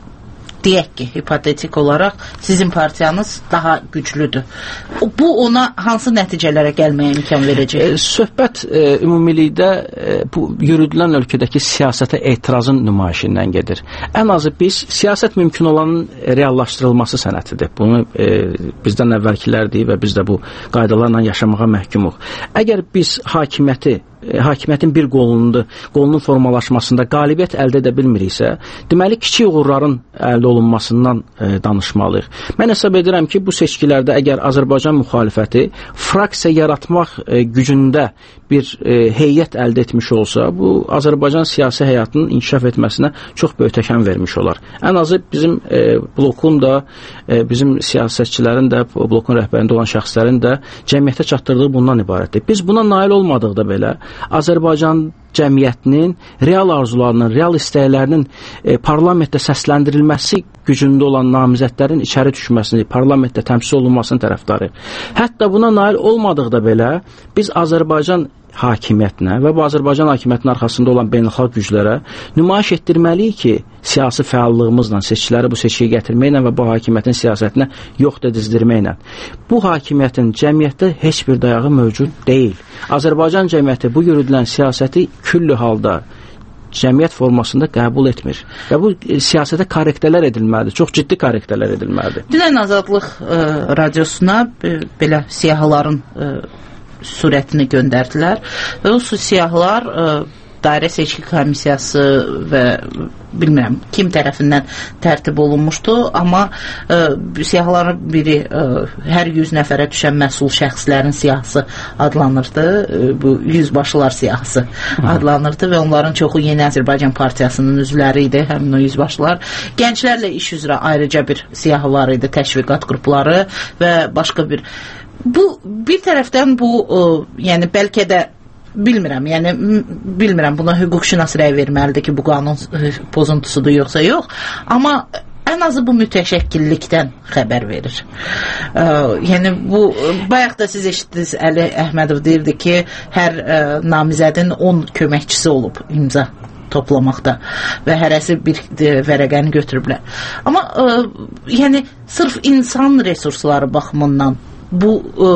deyək ki, hipotetik olaraq sizin partiyanız daha güclüdür. Bu ona hansı nəticələrə gəlməyə imkan verəcək? E, söhbət e, ümumilikdə e, bu yürüdülən ölkədəki siyasətə etirazın nümayişindən gedir. Ən azı biz siyasət mümkün olanın reallaşdırılması sənətidir. Bunu e, bizdən əvvəlkilər deyib və biz də bu qaydalarla yaşamağa məhkumuq. Əgər biz hakimiyyəti hakimiyyətin bir qolunun, qolunun formalaşmasında qalibiyyət əldə edə bilmiriksə, deməli kiçik uğurların əldə olunmasından e, danışmalıyıq. Mən hesab edirəm ki, bu seçkilərdə əgər Azərbaycan müxalifəti fraksiya yaratmaq e, gücündə bir e, heyət əldə etmiş olsa, bu Azərbaycan siyasi həyatının inkişaf etməsinə çox böyük təkan vermiş olar. Ən azı bizim e, blokun da, e, bizim siyasətçilərin də, blokun rəhbərində olan şəxslərin də cəmiyyətə çatdırdığı bundan ibarətdir. Biz buna nail olmadıqda belə Azərbaycan cəmiyyətinin real arzularının, real istəklərinin e, parlamentdə səsləndirilməsi gücündə olan namizədlərin içəri düşməsini, parlamentdə təmsil olunmasının tərəfdarı. Hətta buna nail olmadıqda belə biz Azərbaycan hakimiyyətinə və bu Azərbaycan hakimiyyətinin arxasında olan beynəlxalq güclərə nümayiş etdirməliyik ki, siyasi fəallığımızla, seçkiləri bu seçkiyə gətirməklə və bu hakimiyyətin siyasətinə yox dedizdirməklə. Bu hakimiyyətin cəmiyyətdə heç bir dayağı mövcud deyil. Azərbaycan cəmiyyəti bu yürüdülən siyasəti küllü halda cəmiyyət formasında qəbul etmir. Və bu e, siyasətə korrektələr edilməlidir. Çox ciddi korrektələr edilməlidir. Dünən Azadlıq e, radiosuna e, belə siyahıların e, surətini göndərdilər və o siyahılar e, dairə seçki komissiyası və bilmirəm kim tərəfindən tərtib olunmuşdu, amma e, siyahıların biri e, hər yüz nəfərə düşən məsul şəxslərin siyahısı adlanırdı. E, bu yüzbaşılar siyahısı adlanırdı və onların çoxu Yeni Azərbaycan Partiyasının üzvləri idi, həmin o yüzbaşılar. Gənclərlə iş üzrə ayrıca bir siyahı var idi, təşviqat qrupları və başqa bir. Bu bir tərəfdən bu e, yəni bəlkə də bilmirəm, yəni bilmirəm buna hüquqşünas rəy verməlidir ki, bu qanun pozuntusudur yoxsa yox, amma ən azı bu mütəşəkkillikdən xəbər verir. Ə, yəni bu bayaq da siz eşitdiniz, Əli Əhmədov deyirdi ki, hər ə, namizədin on köməkçisi olub imza toplamaqda və hərəsi bir ə, vərəqəni götürüblər. Amma ə, yəni sırf insan resursları baxımından bu ə,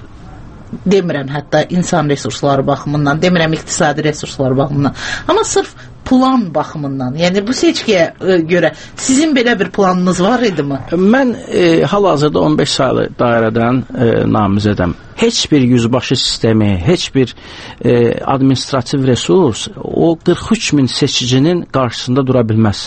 demirəm hətta insan resursları baxımından, demirəm iqtisadi resursları baxımından, amma sırf plan baxımından, yəni bu seçkiyə e, görə sizin belə bir planınız var idimi? Mən e, hal-hazırda on beş saylı dairədən e, namizədəm. Heç bir yüzbaşı sistemi, heç bir e, administrativ resurs o qırx üç min seçicinin qarşısında dura bilməz.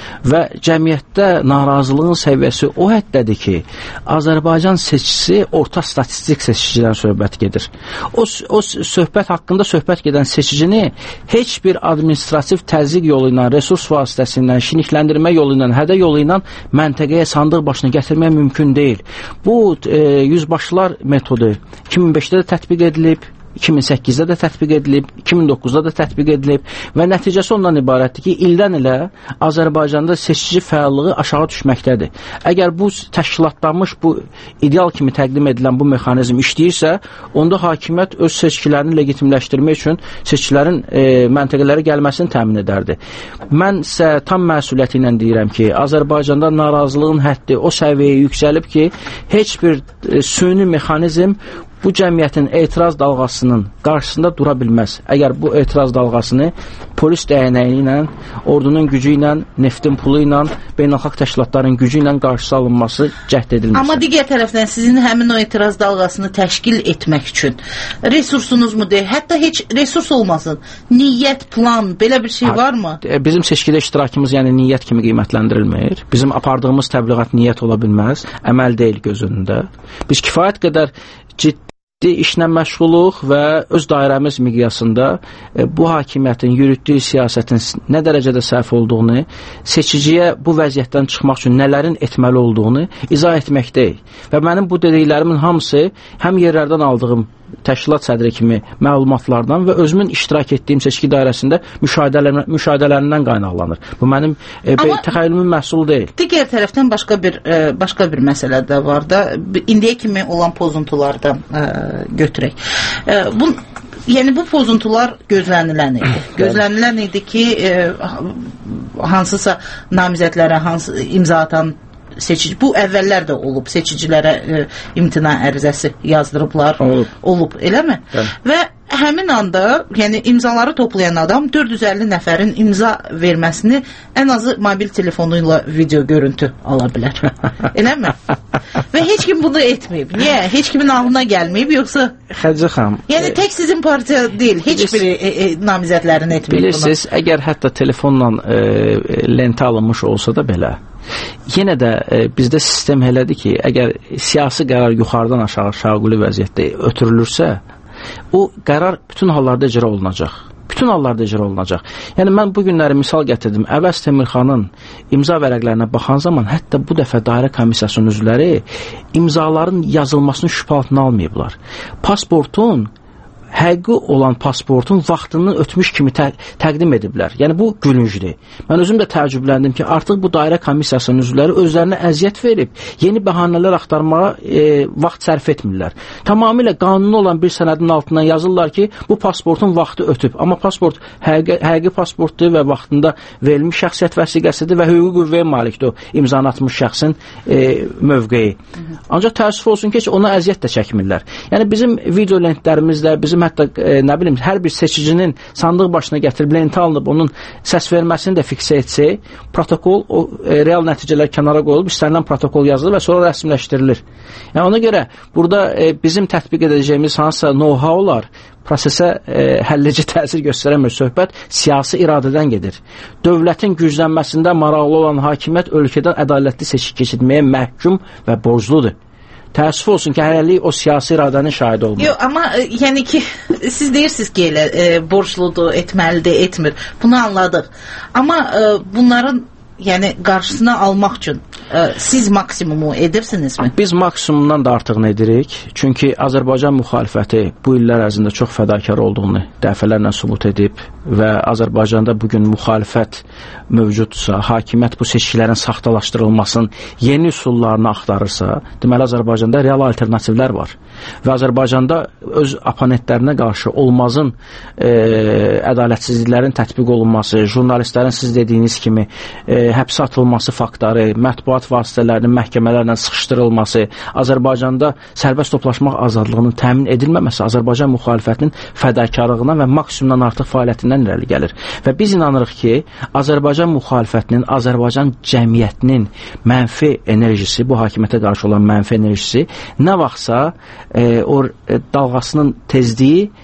və cəmiyyətdə narazılığın səviyyəsi o həddədir ki, Azərbaycan seçicisi orta statistik seçicidən söhbət gedir. O, o söhbət haqqında söhbət gedən seçicini heç bir administrativ təzyiq yolu ilə, resurs vasitəsindən, şinikləndirmə yolu ilə, hədə yolu ilə məntəqəyə, sandıq başına gətirmək mümkün deyil. Bu e, yüzbaşılar metodu iki min beşdə də tətbiq edilib, iki min səkkizdə də tətbiq edilib, iki min doqquzda da tətbiq edilib və nəticəsi ondan ibarətdir ki, ildən ilə Azərbaycanda seçici fəallığı aşağı düşməkdədir. Əgər bu təşkilatlanmış, bu ideal kimi təqdim edilən bu mexanizm işləyirsə, onda hakimiyyət öz seçkilərini legitimləşdirmək üçün seçkilərin e, məntəqələrə gəlməsini təmin edərdi. Mən isə tam məsuliyyəti ilə deyirəm ki, Azərbaycanda narazılığın həddi o səviyyəyə yüksəlib ki, heç bir e, süni mexanizm bu cəmiyyətin etiraz dalğasının qarşısında dura bilməz. Əgər bu etiraz dalğasını polis dəyənəyi ilə, ordunun gücü ilə, neftin pulu ilə, beynəlxalq təşkilatların gücü ilə qarşısı alınması cəhd edilməsi. Amma digər tərəfdən sizin həmin o etiraz dalğasını təşkil etmək üçün resursunuz mu deyil? Hətta heç resurs olmasın. Niyyət, plan, belə bir şey varmı? Bizim seçkidə iştirakımız yəni niyyət kimi qiymətləndirilmir. Bizim apardığımız təbliğat niyyət ola bilməz, əməl deyil göz önündə. Biz kifayət qədər ciddi işlə məşğuluq və öz dairəmiz miqyasında e, bu hakimiyyətin yürütdüyü siyasətin nə dərəcədə səhv olduğunu, seçiciyə bu vəziyyətdən çıxmaq üçün nələrin etməli olduğunu izah etməkdəyik. Və mənim bu dediklərimin hamısı həm yerlərdən aldığım təşkilat sədri kimi məlumatlardan və özümün iştirak etdiyim seçki dairəsində müşahidələr, müşahidələrindən qaynaqlanır. Bu mənim e, təxəyyülümün məhsulu deyil. Digər tərəfdən başqa bir e, başqa bir məsələ də var da, indiyə kimi olan pozuntulardan e, götürək. E, bu Yəni bu pozuntular gözlənilən idi. Gözlənilən idi ki, e, hansısa namizədlərə hansı imza atan seçici, bu əvvəllər də olub, seçicilərə e, imtina ərizəsi yazdırıblar, olub, olub eləmi? Bəli. Və həmin anda, yəni imzaları toplayan adam dörd yüz əlli nəfərin imza verməsini ən azı mobil telefonu ilə video görüntü ala bilər. Eləmi? Və heç kim bunu etməyib. Niyə? Heç kimin ağlına gəlməyib, yoxsa? Xədicə xanım. Yəni tək sizin partiya deyil, heç biri e, e, namizədlərin etməyib bunu. Bilirsiniz, əgər hətta telefonla e, lentə alınmış olsa da belə, yenə də e, bizdə sistem elədir ki, əgər siyasi qərar yuxarıdan aşağı şaquli vəziyyətdə ötürülürsə, o qərar bütün hallarda icra olunacaq. Bütün hallarda icra olunacaq. Yəni mən bu günləri misal gətirdim. Əvəz Temirxanın imza vərəqlərinə baxan zaman hətta bu dəfə dairə komissiyasının üzvləri imzaların yazılmasını şübhə altına almayıblar. Pasportun həqiqi olan pasportun vaxtını ötmüş kimi tə təqdim ediblər. Yəni bu gülüncdür. Mən özüm də təəccübləndim ki, artıq bu dairə komissiyasının üzvləri özlərinə əziyyət verib, yeni bəhanələr axtarmağa e, vaxt sərf etmirlər. Tamamilə qanuni olan bir sənədin altından yazırlar ki, bu pasportun vaxtı ötüb. Amma pasport həqiqi, həqiqi pasportdur və vaxtında verilmiş şəxsiyyət vəsiqəsidir və hüquqi qüvvəyə malikdir o imzanı atmış şəxsin e, mövqeyi. Ancaq təəssüf olsun ki, ona əziyyət də çəkmirlər. Yəni bizim video lentlərimizdə, bizim hətta e, nə bilim, hər bir seçicinin sandıq başına gətirib lentə alınıb onun səs verməsini də fiksə etsək, protokol, o e, real nəticələr kənara qoyulub, istənilən protokol yazılır və sonra rəsmiləşdirilir. Yəni ona görə burada e, bizim tətbiq edəcəyimiz hansısa know-howlar prosesə e, həllici təsir göstərəmir. Söhbət siyasi iradədən gedir. Dövlətin güclənməsində maraqlı olan hakimiyyət ölkədən ədalətli seçki keçirməyə məhkum və borcludur. Təəssüf olsun ki, hələlik o siyasi iradənin şahidi olmur. Yox, amma e, yəni ki, siz deyirsiniz ki, elə e, borcludur, etməlidir, etmir. Bunu anladıq. Amma e, bunların yəni qarşısına almaq üçün e, siz maksimumu edirsinizmi? Biz maksimumdan da artıqını edirik. Çünki Azərbaycan müxalifəti bu illər ərzində çox fədakar olduğunu dəfələrlə sübut edib və Azərbaycanda bugün müxalifət mövcudsa, hakimiyyət bu seçkilərin saxtalaşdırılmasının yeni üsullarını axtarırsa, deməli Azərbaycanda real alternativlər var. Və Azərbaycanda öz oponentlərinə qarşı olmazın e, ədalətsizliklərin tətbiq olunması, jurnalistlərin siz dediyiniz kimi e, həbsə atılması faktları, mətbuat vasitələrinin məhkəmələrlə sıxışdırılması, Azərbaycanda sərbəst toplaşmaq azadlığının təmin edilməməsi Azərbaycan müxalifətinin fədakarlığına və maksimumdan artıq fəaliyyətindən irəli gəlir. Və biz inanırıq ki, Azərbaycan müxalifətinin, Azərbaycan cəmiyyətinin mənfi enerjisi, bu hakimiyyətə qarşı olan mənfi enerjisi nə vaxtsa e, o e, dalğasının tezliyi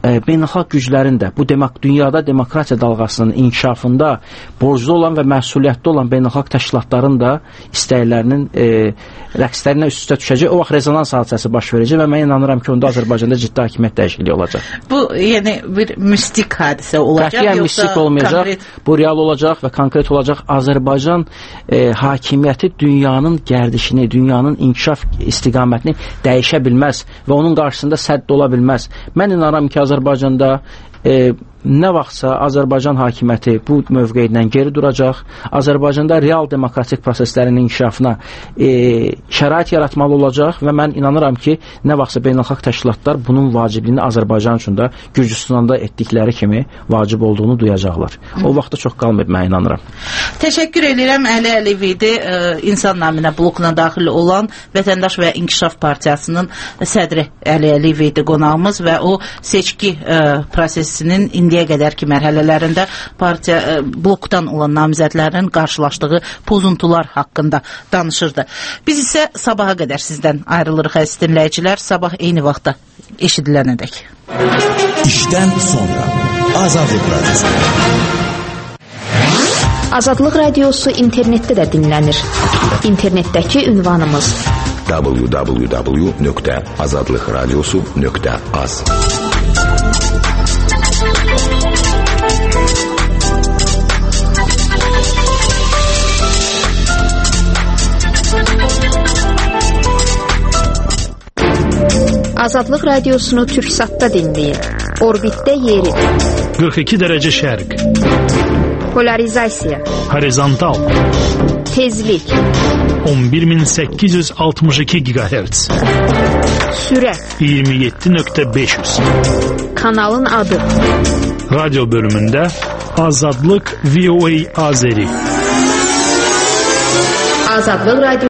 e, beynəlxalq güclərin də bu demək dünyada demokratiya dalğasının inkişafında borclu olan və məsuliyyətli olan beynəlxalq təşkilatların da istəklərinin e, rəqslərinə üst-üstə düşəcək. O vaxt rezonans hadisəsi baş verəcək və mən inanıram ki, onda Azərbaycanda ciddi hakimiyyət dəyişikliyi olacaq. Bu, yəni bir mistik hadisə olacaq, Qətiyyən mistik olmayacaq. Konkret... Bu real olacaq və konkret olacaq. Azərbaycan e, hakimiyyəti dünyanın gərdişini, dünyanın inkişaf istiqamətini dəyişə bilməz və onun qarşısında sədd ola bilməz. Mən inanıram ki, Azərbaycanda e, nə vaxtsa Azərbaycan hakimiyyəti bu mövqeyindən geri duracaq. Azərbaycanda real demokratik proseslərin inkişafına e, şərait yaratmalı olacaq və mən inanıram ki, nə vaxtsa beynəlxalq təşkilatlar bunun vacibliyini Azərbaycan üçün də Gürcüstanda etdikləri kimi vacib olduğunu duyacaqlar. O vaxtda çox qalmayıb, mən inanıram. Təşəkkür edirəm. Əli Əliyev idi, e, İnsan naminə blokuna daxil olan Vətəndaş və İnkişaf Partiyasının sədri Əli Əliyev idi qonağımız və o seçki e, prosesinin indi qədərki mərhələlərində partiya e, blokdan olan namizədlərin qarşılaşdığı pozuntular haqqında danışırdı. Biz isə sabaha qədər sizdən ayrılırıq əziz dinləyicilər. Sabah eyni vaxtda eşidilənədək. İşdən sonra Azadlıq Radiosu. Azadlıq Radiosu internetdə də dinlənir. İnternetdəki ünvanımız w w w nöqtə azadlıqradiosu nöqtə az. Azadlıq Radiosunu Türksatda dinləyin. Orbitdə yeri. qırx iki dərəcə şərq. Polarizasiya. Horizontal. Tezlik. on bir min səkkiz yüz altmış iki gigahertz. Sürət. iyirmi yeddi nöqtə beş yüz. Kanalın adı. Radyo bölümündə Azadlıq V O A Azeri. Azadlıq Radio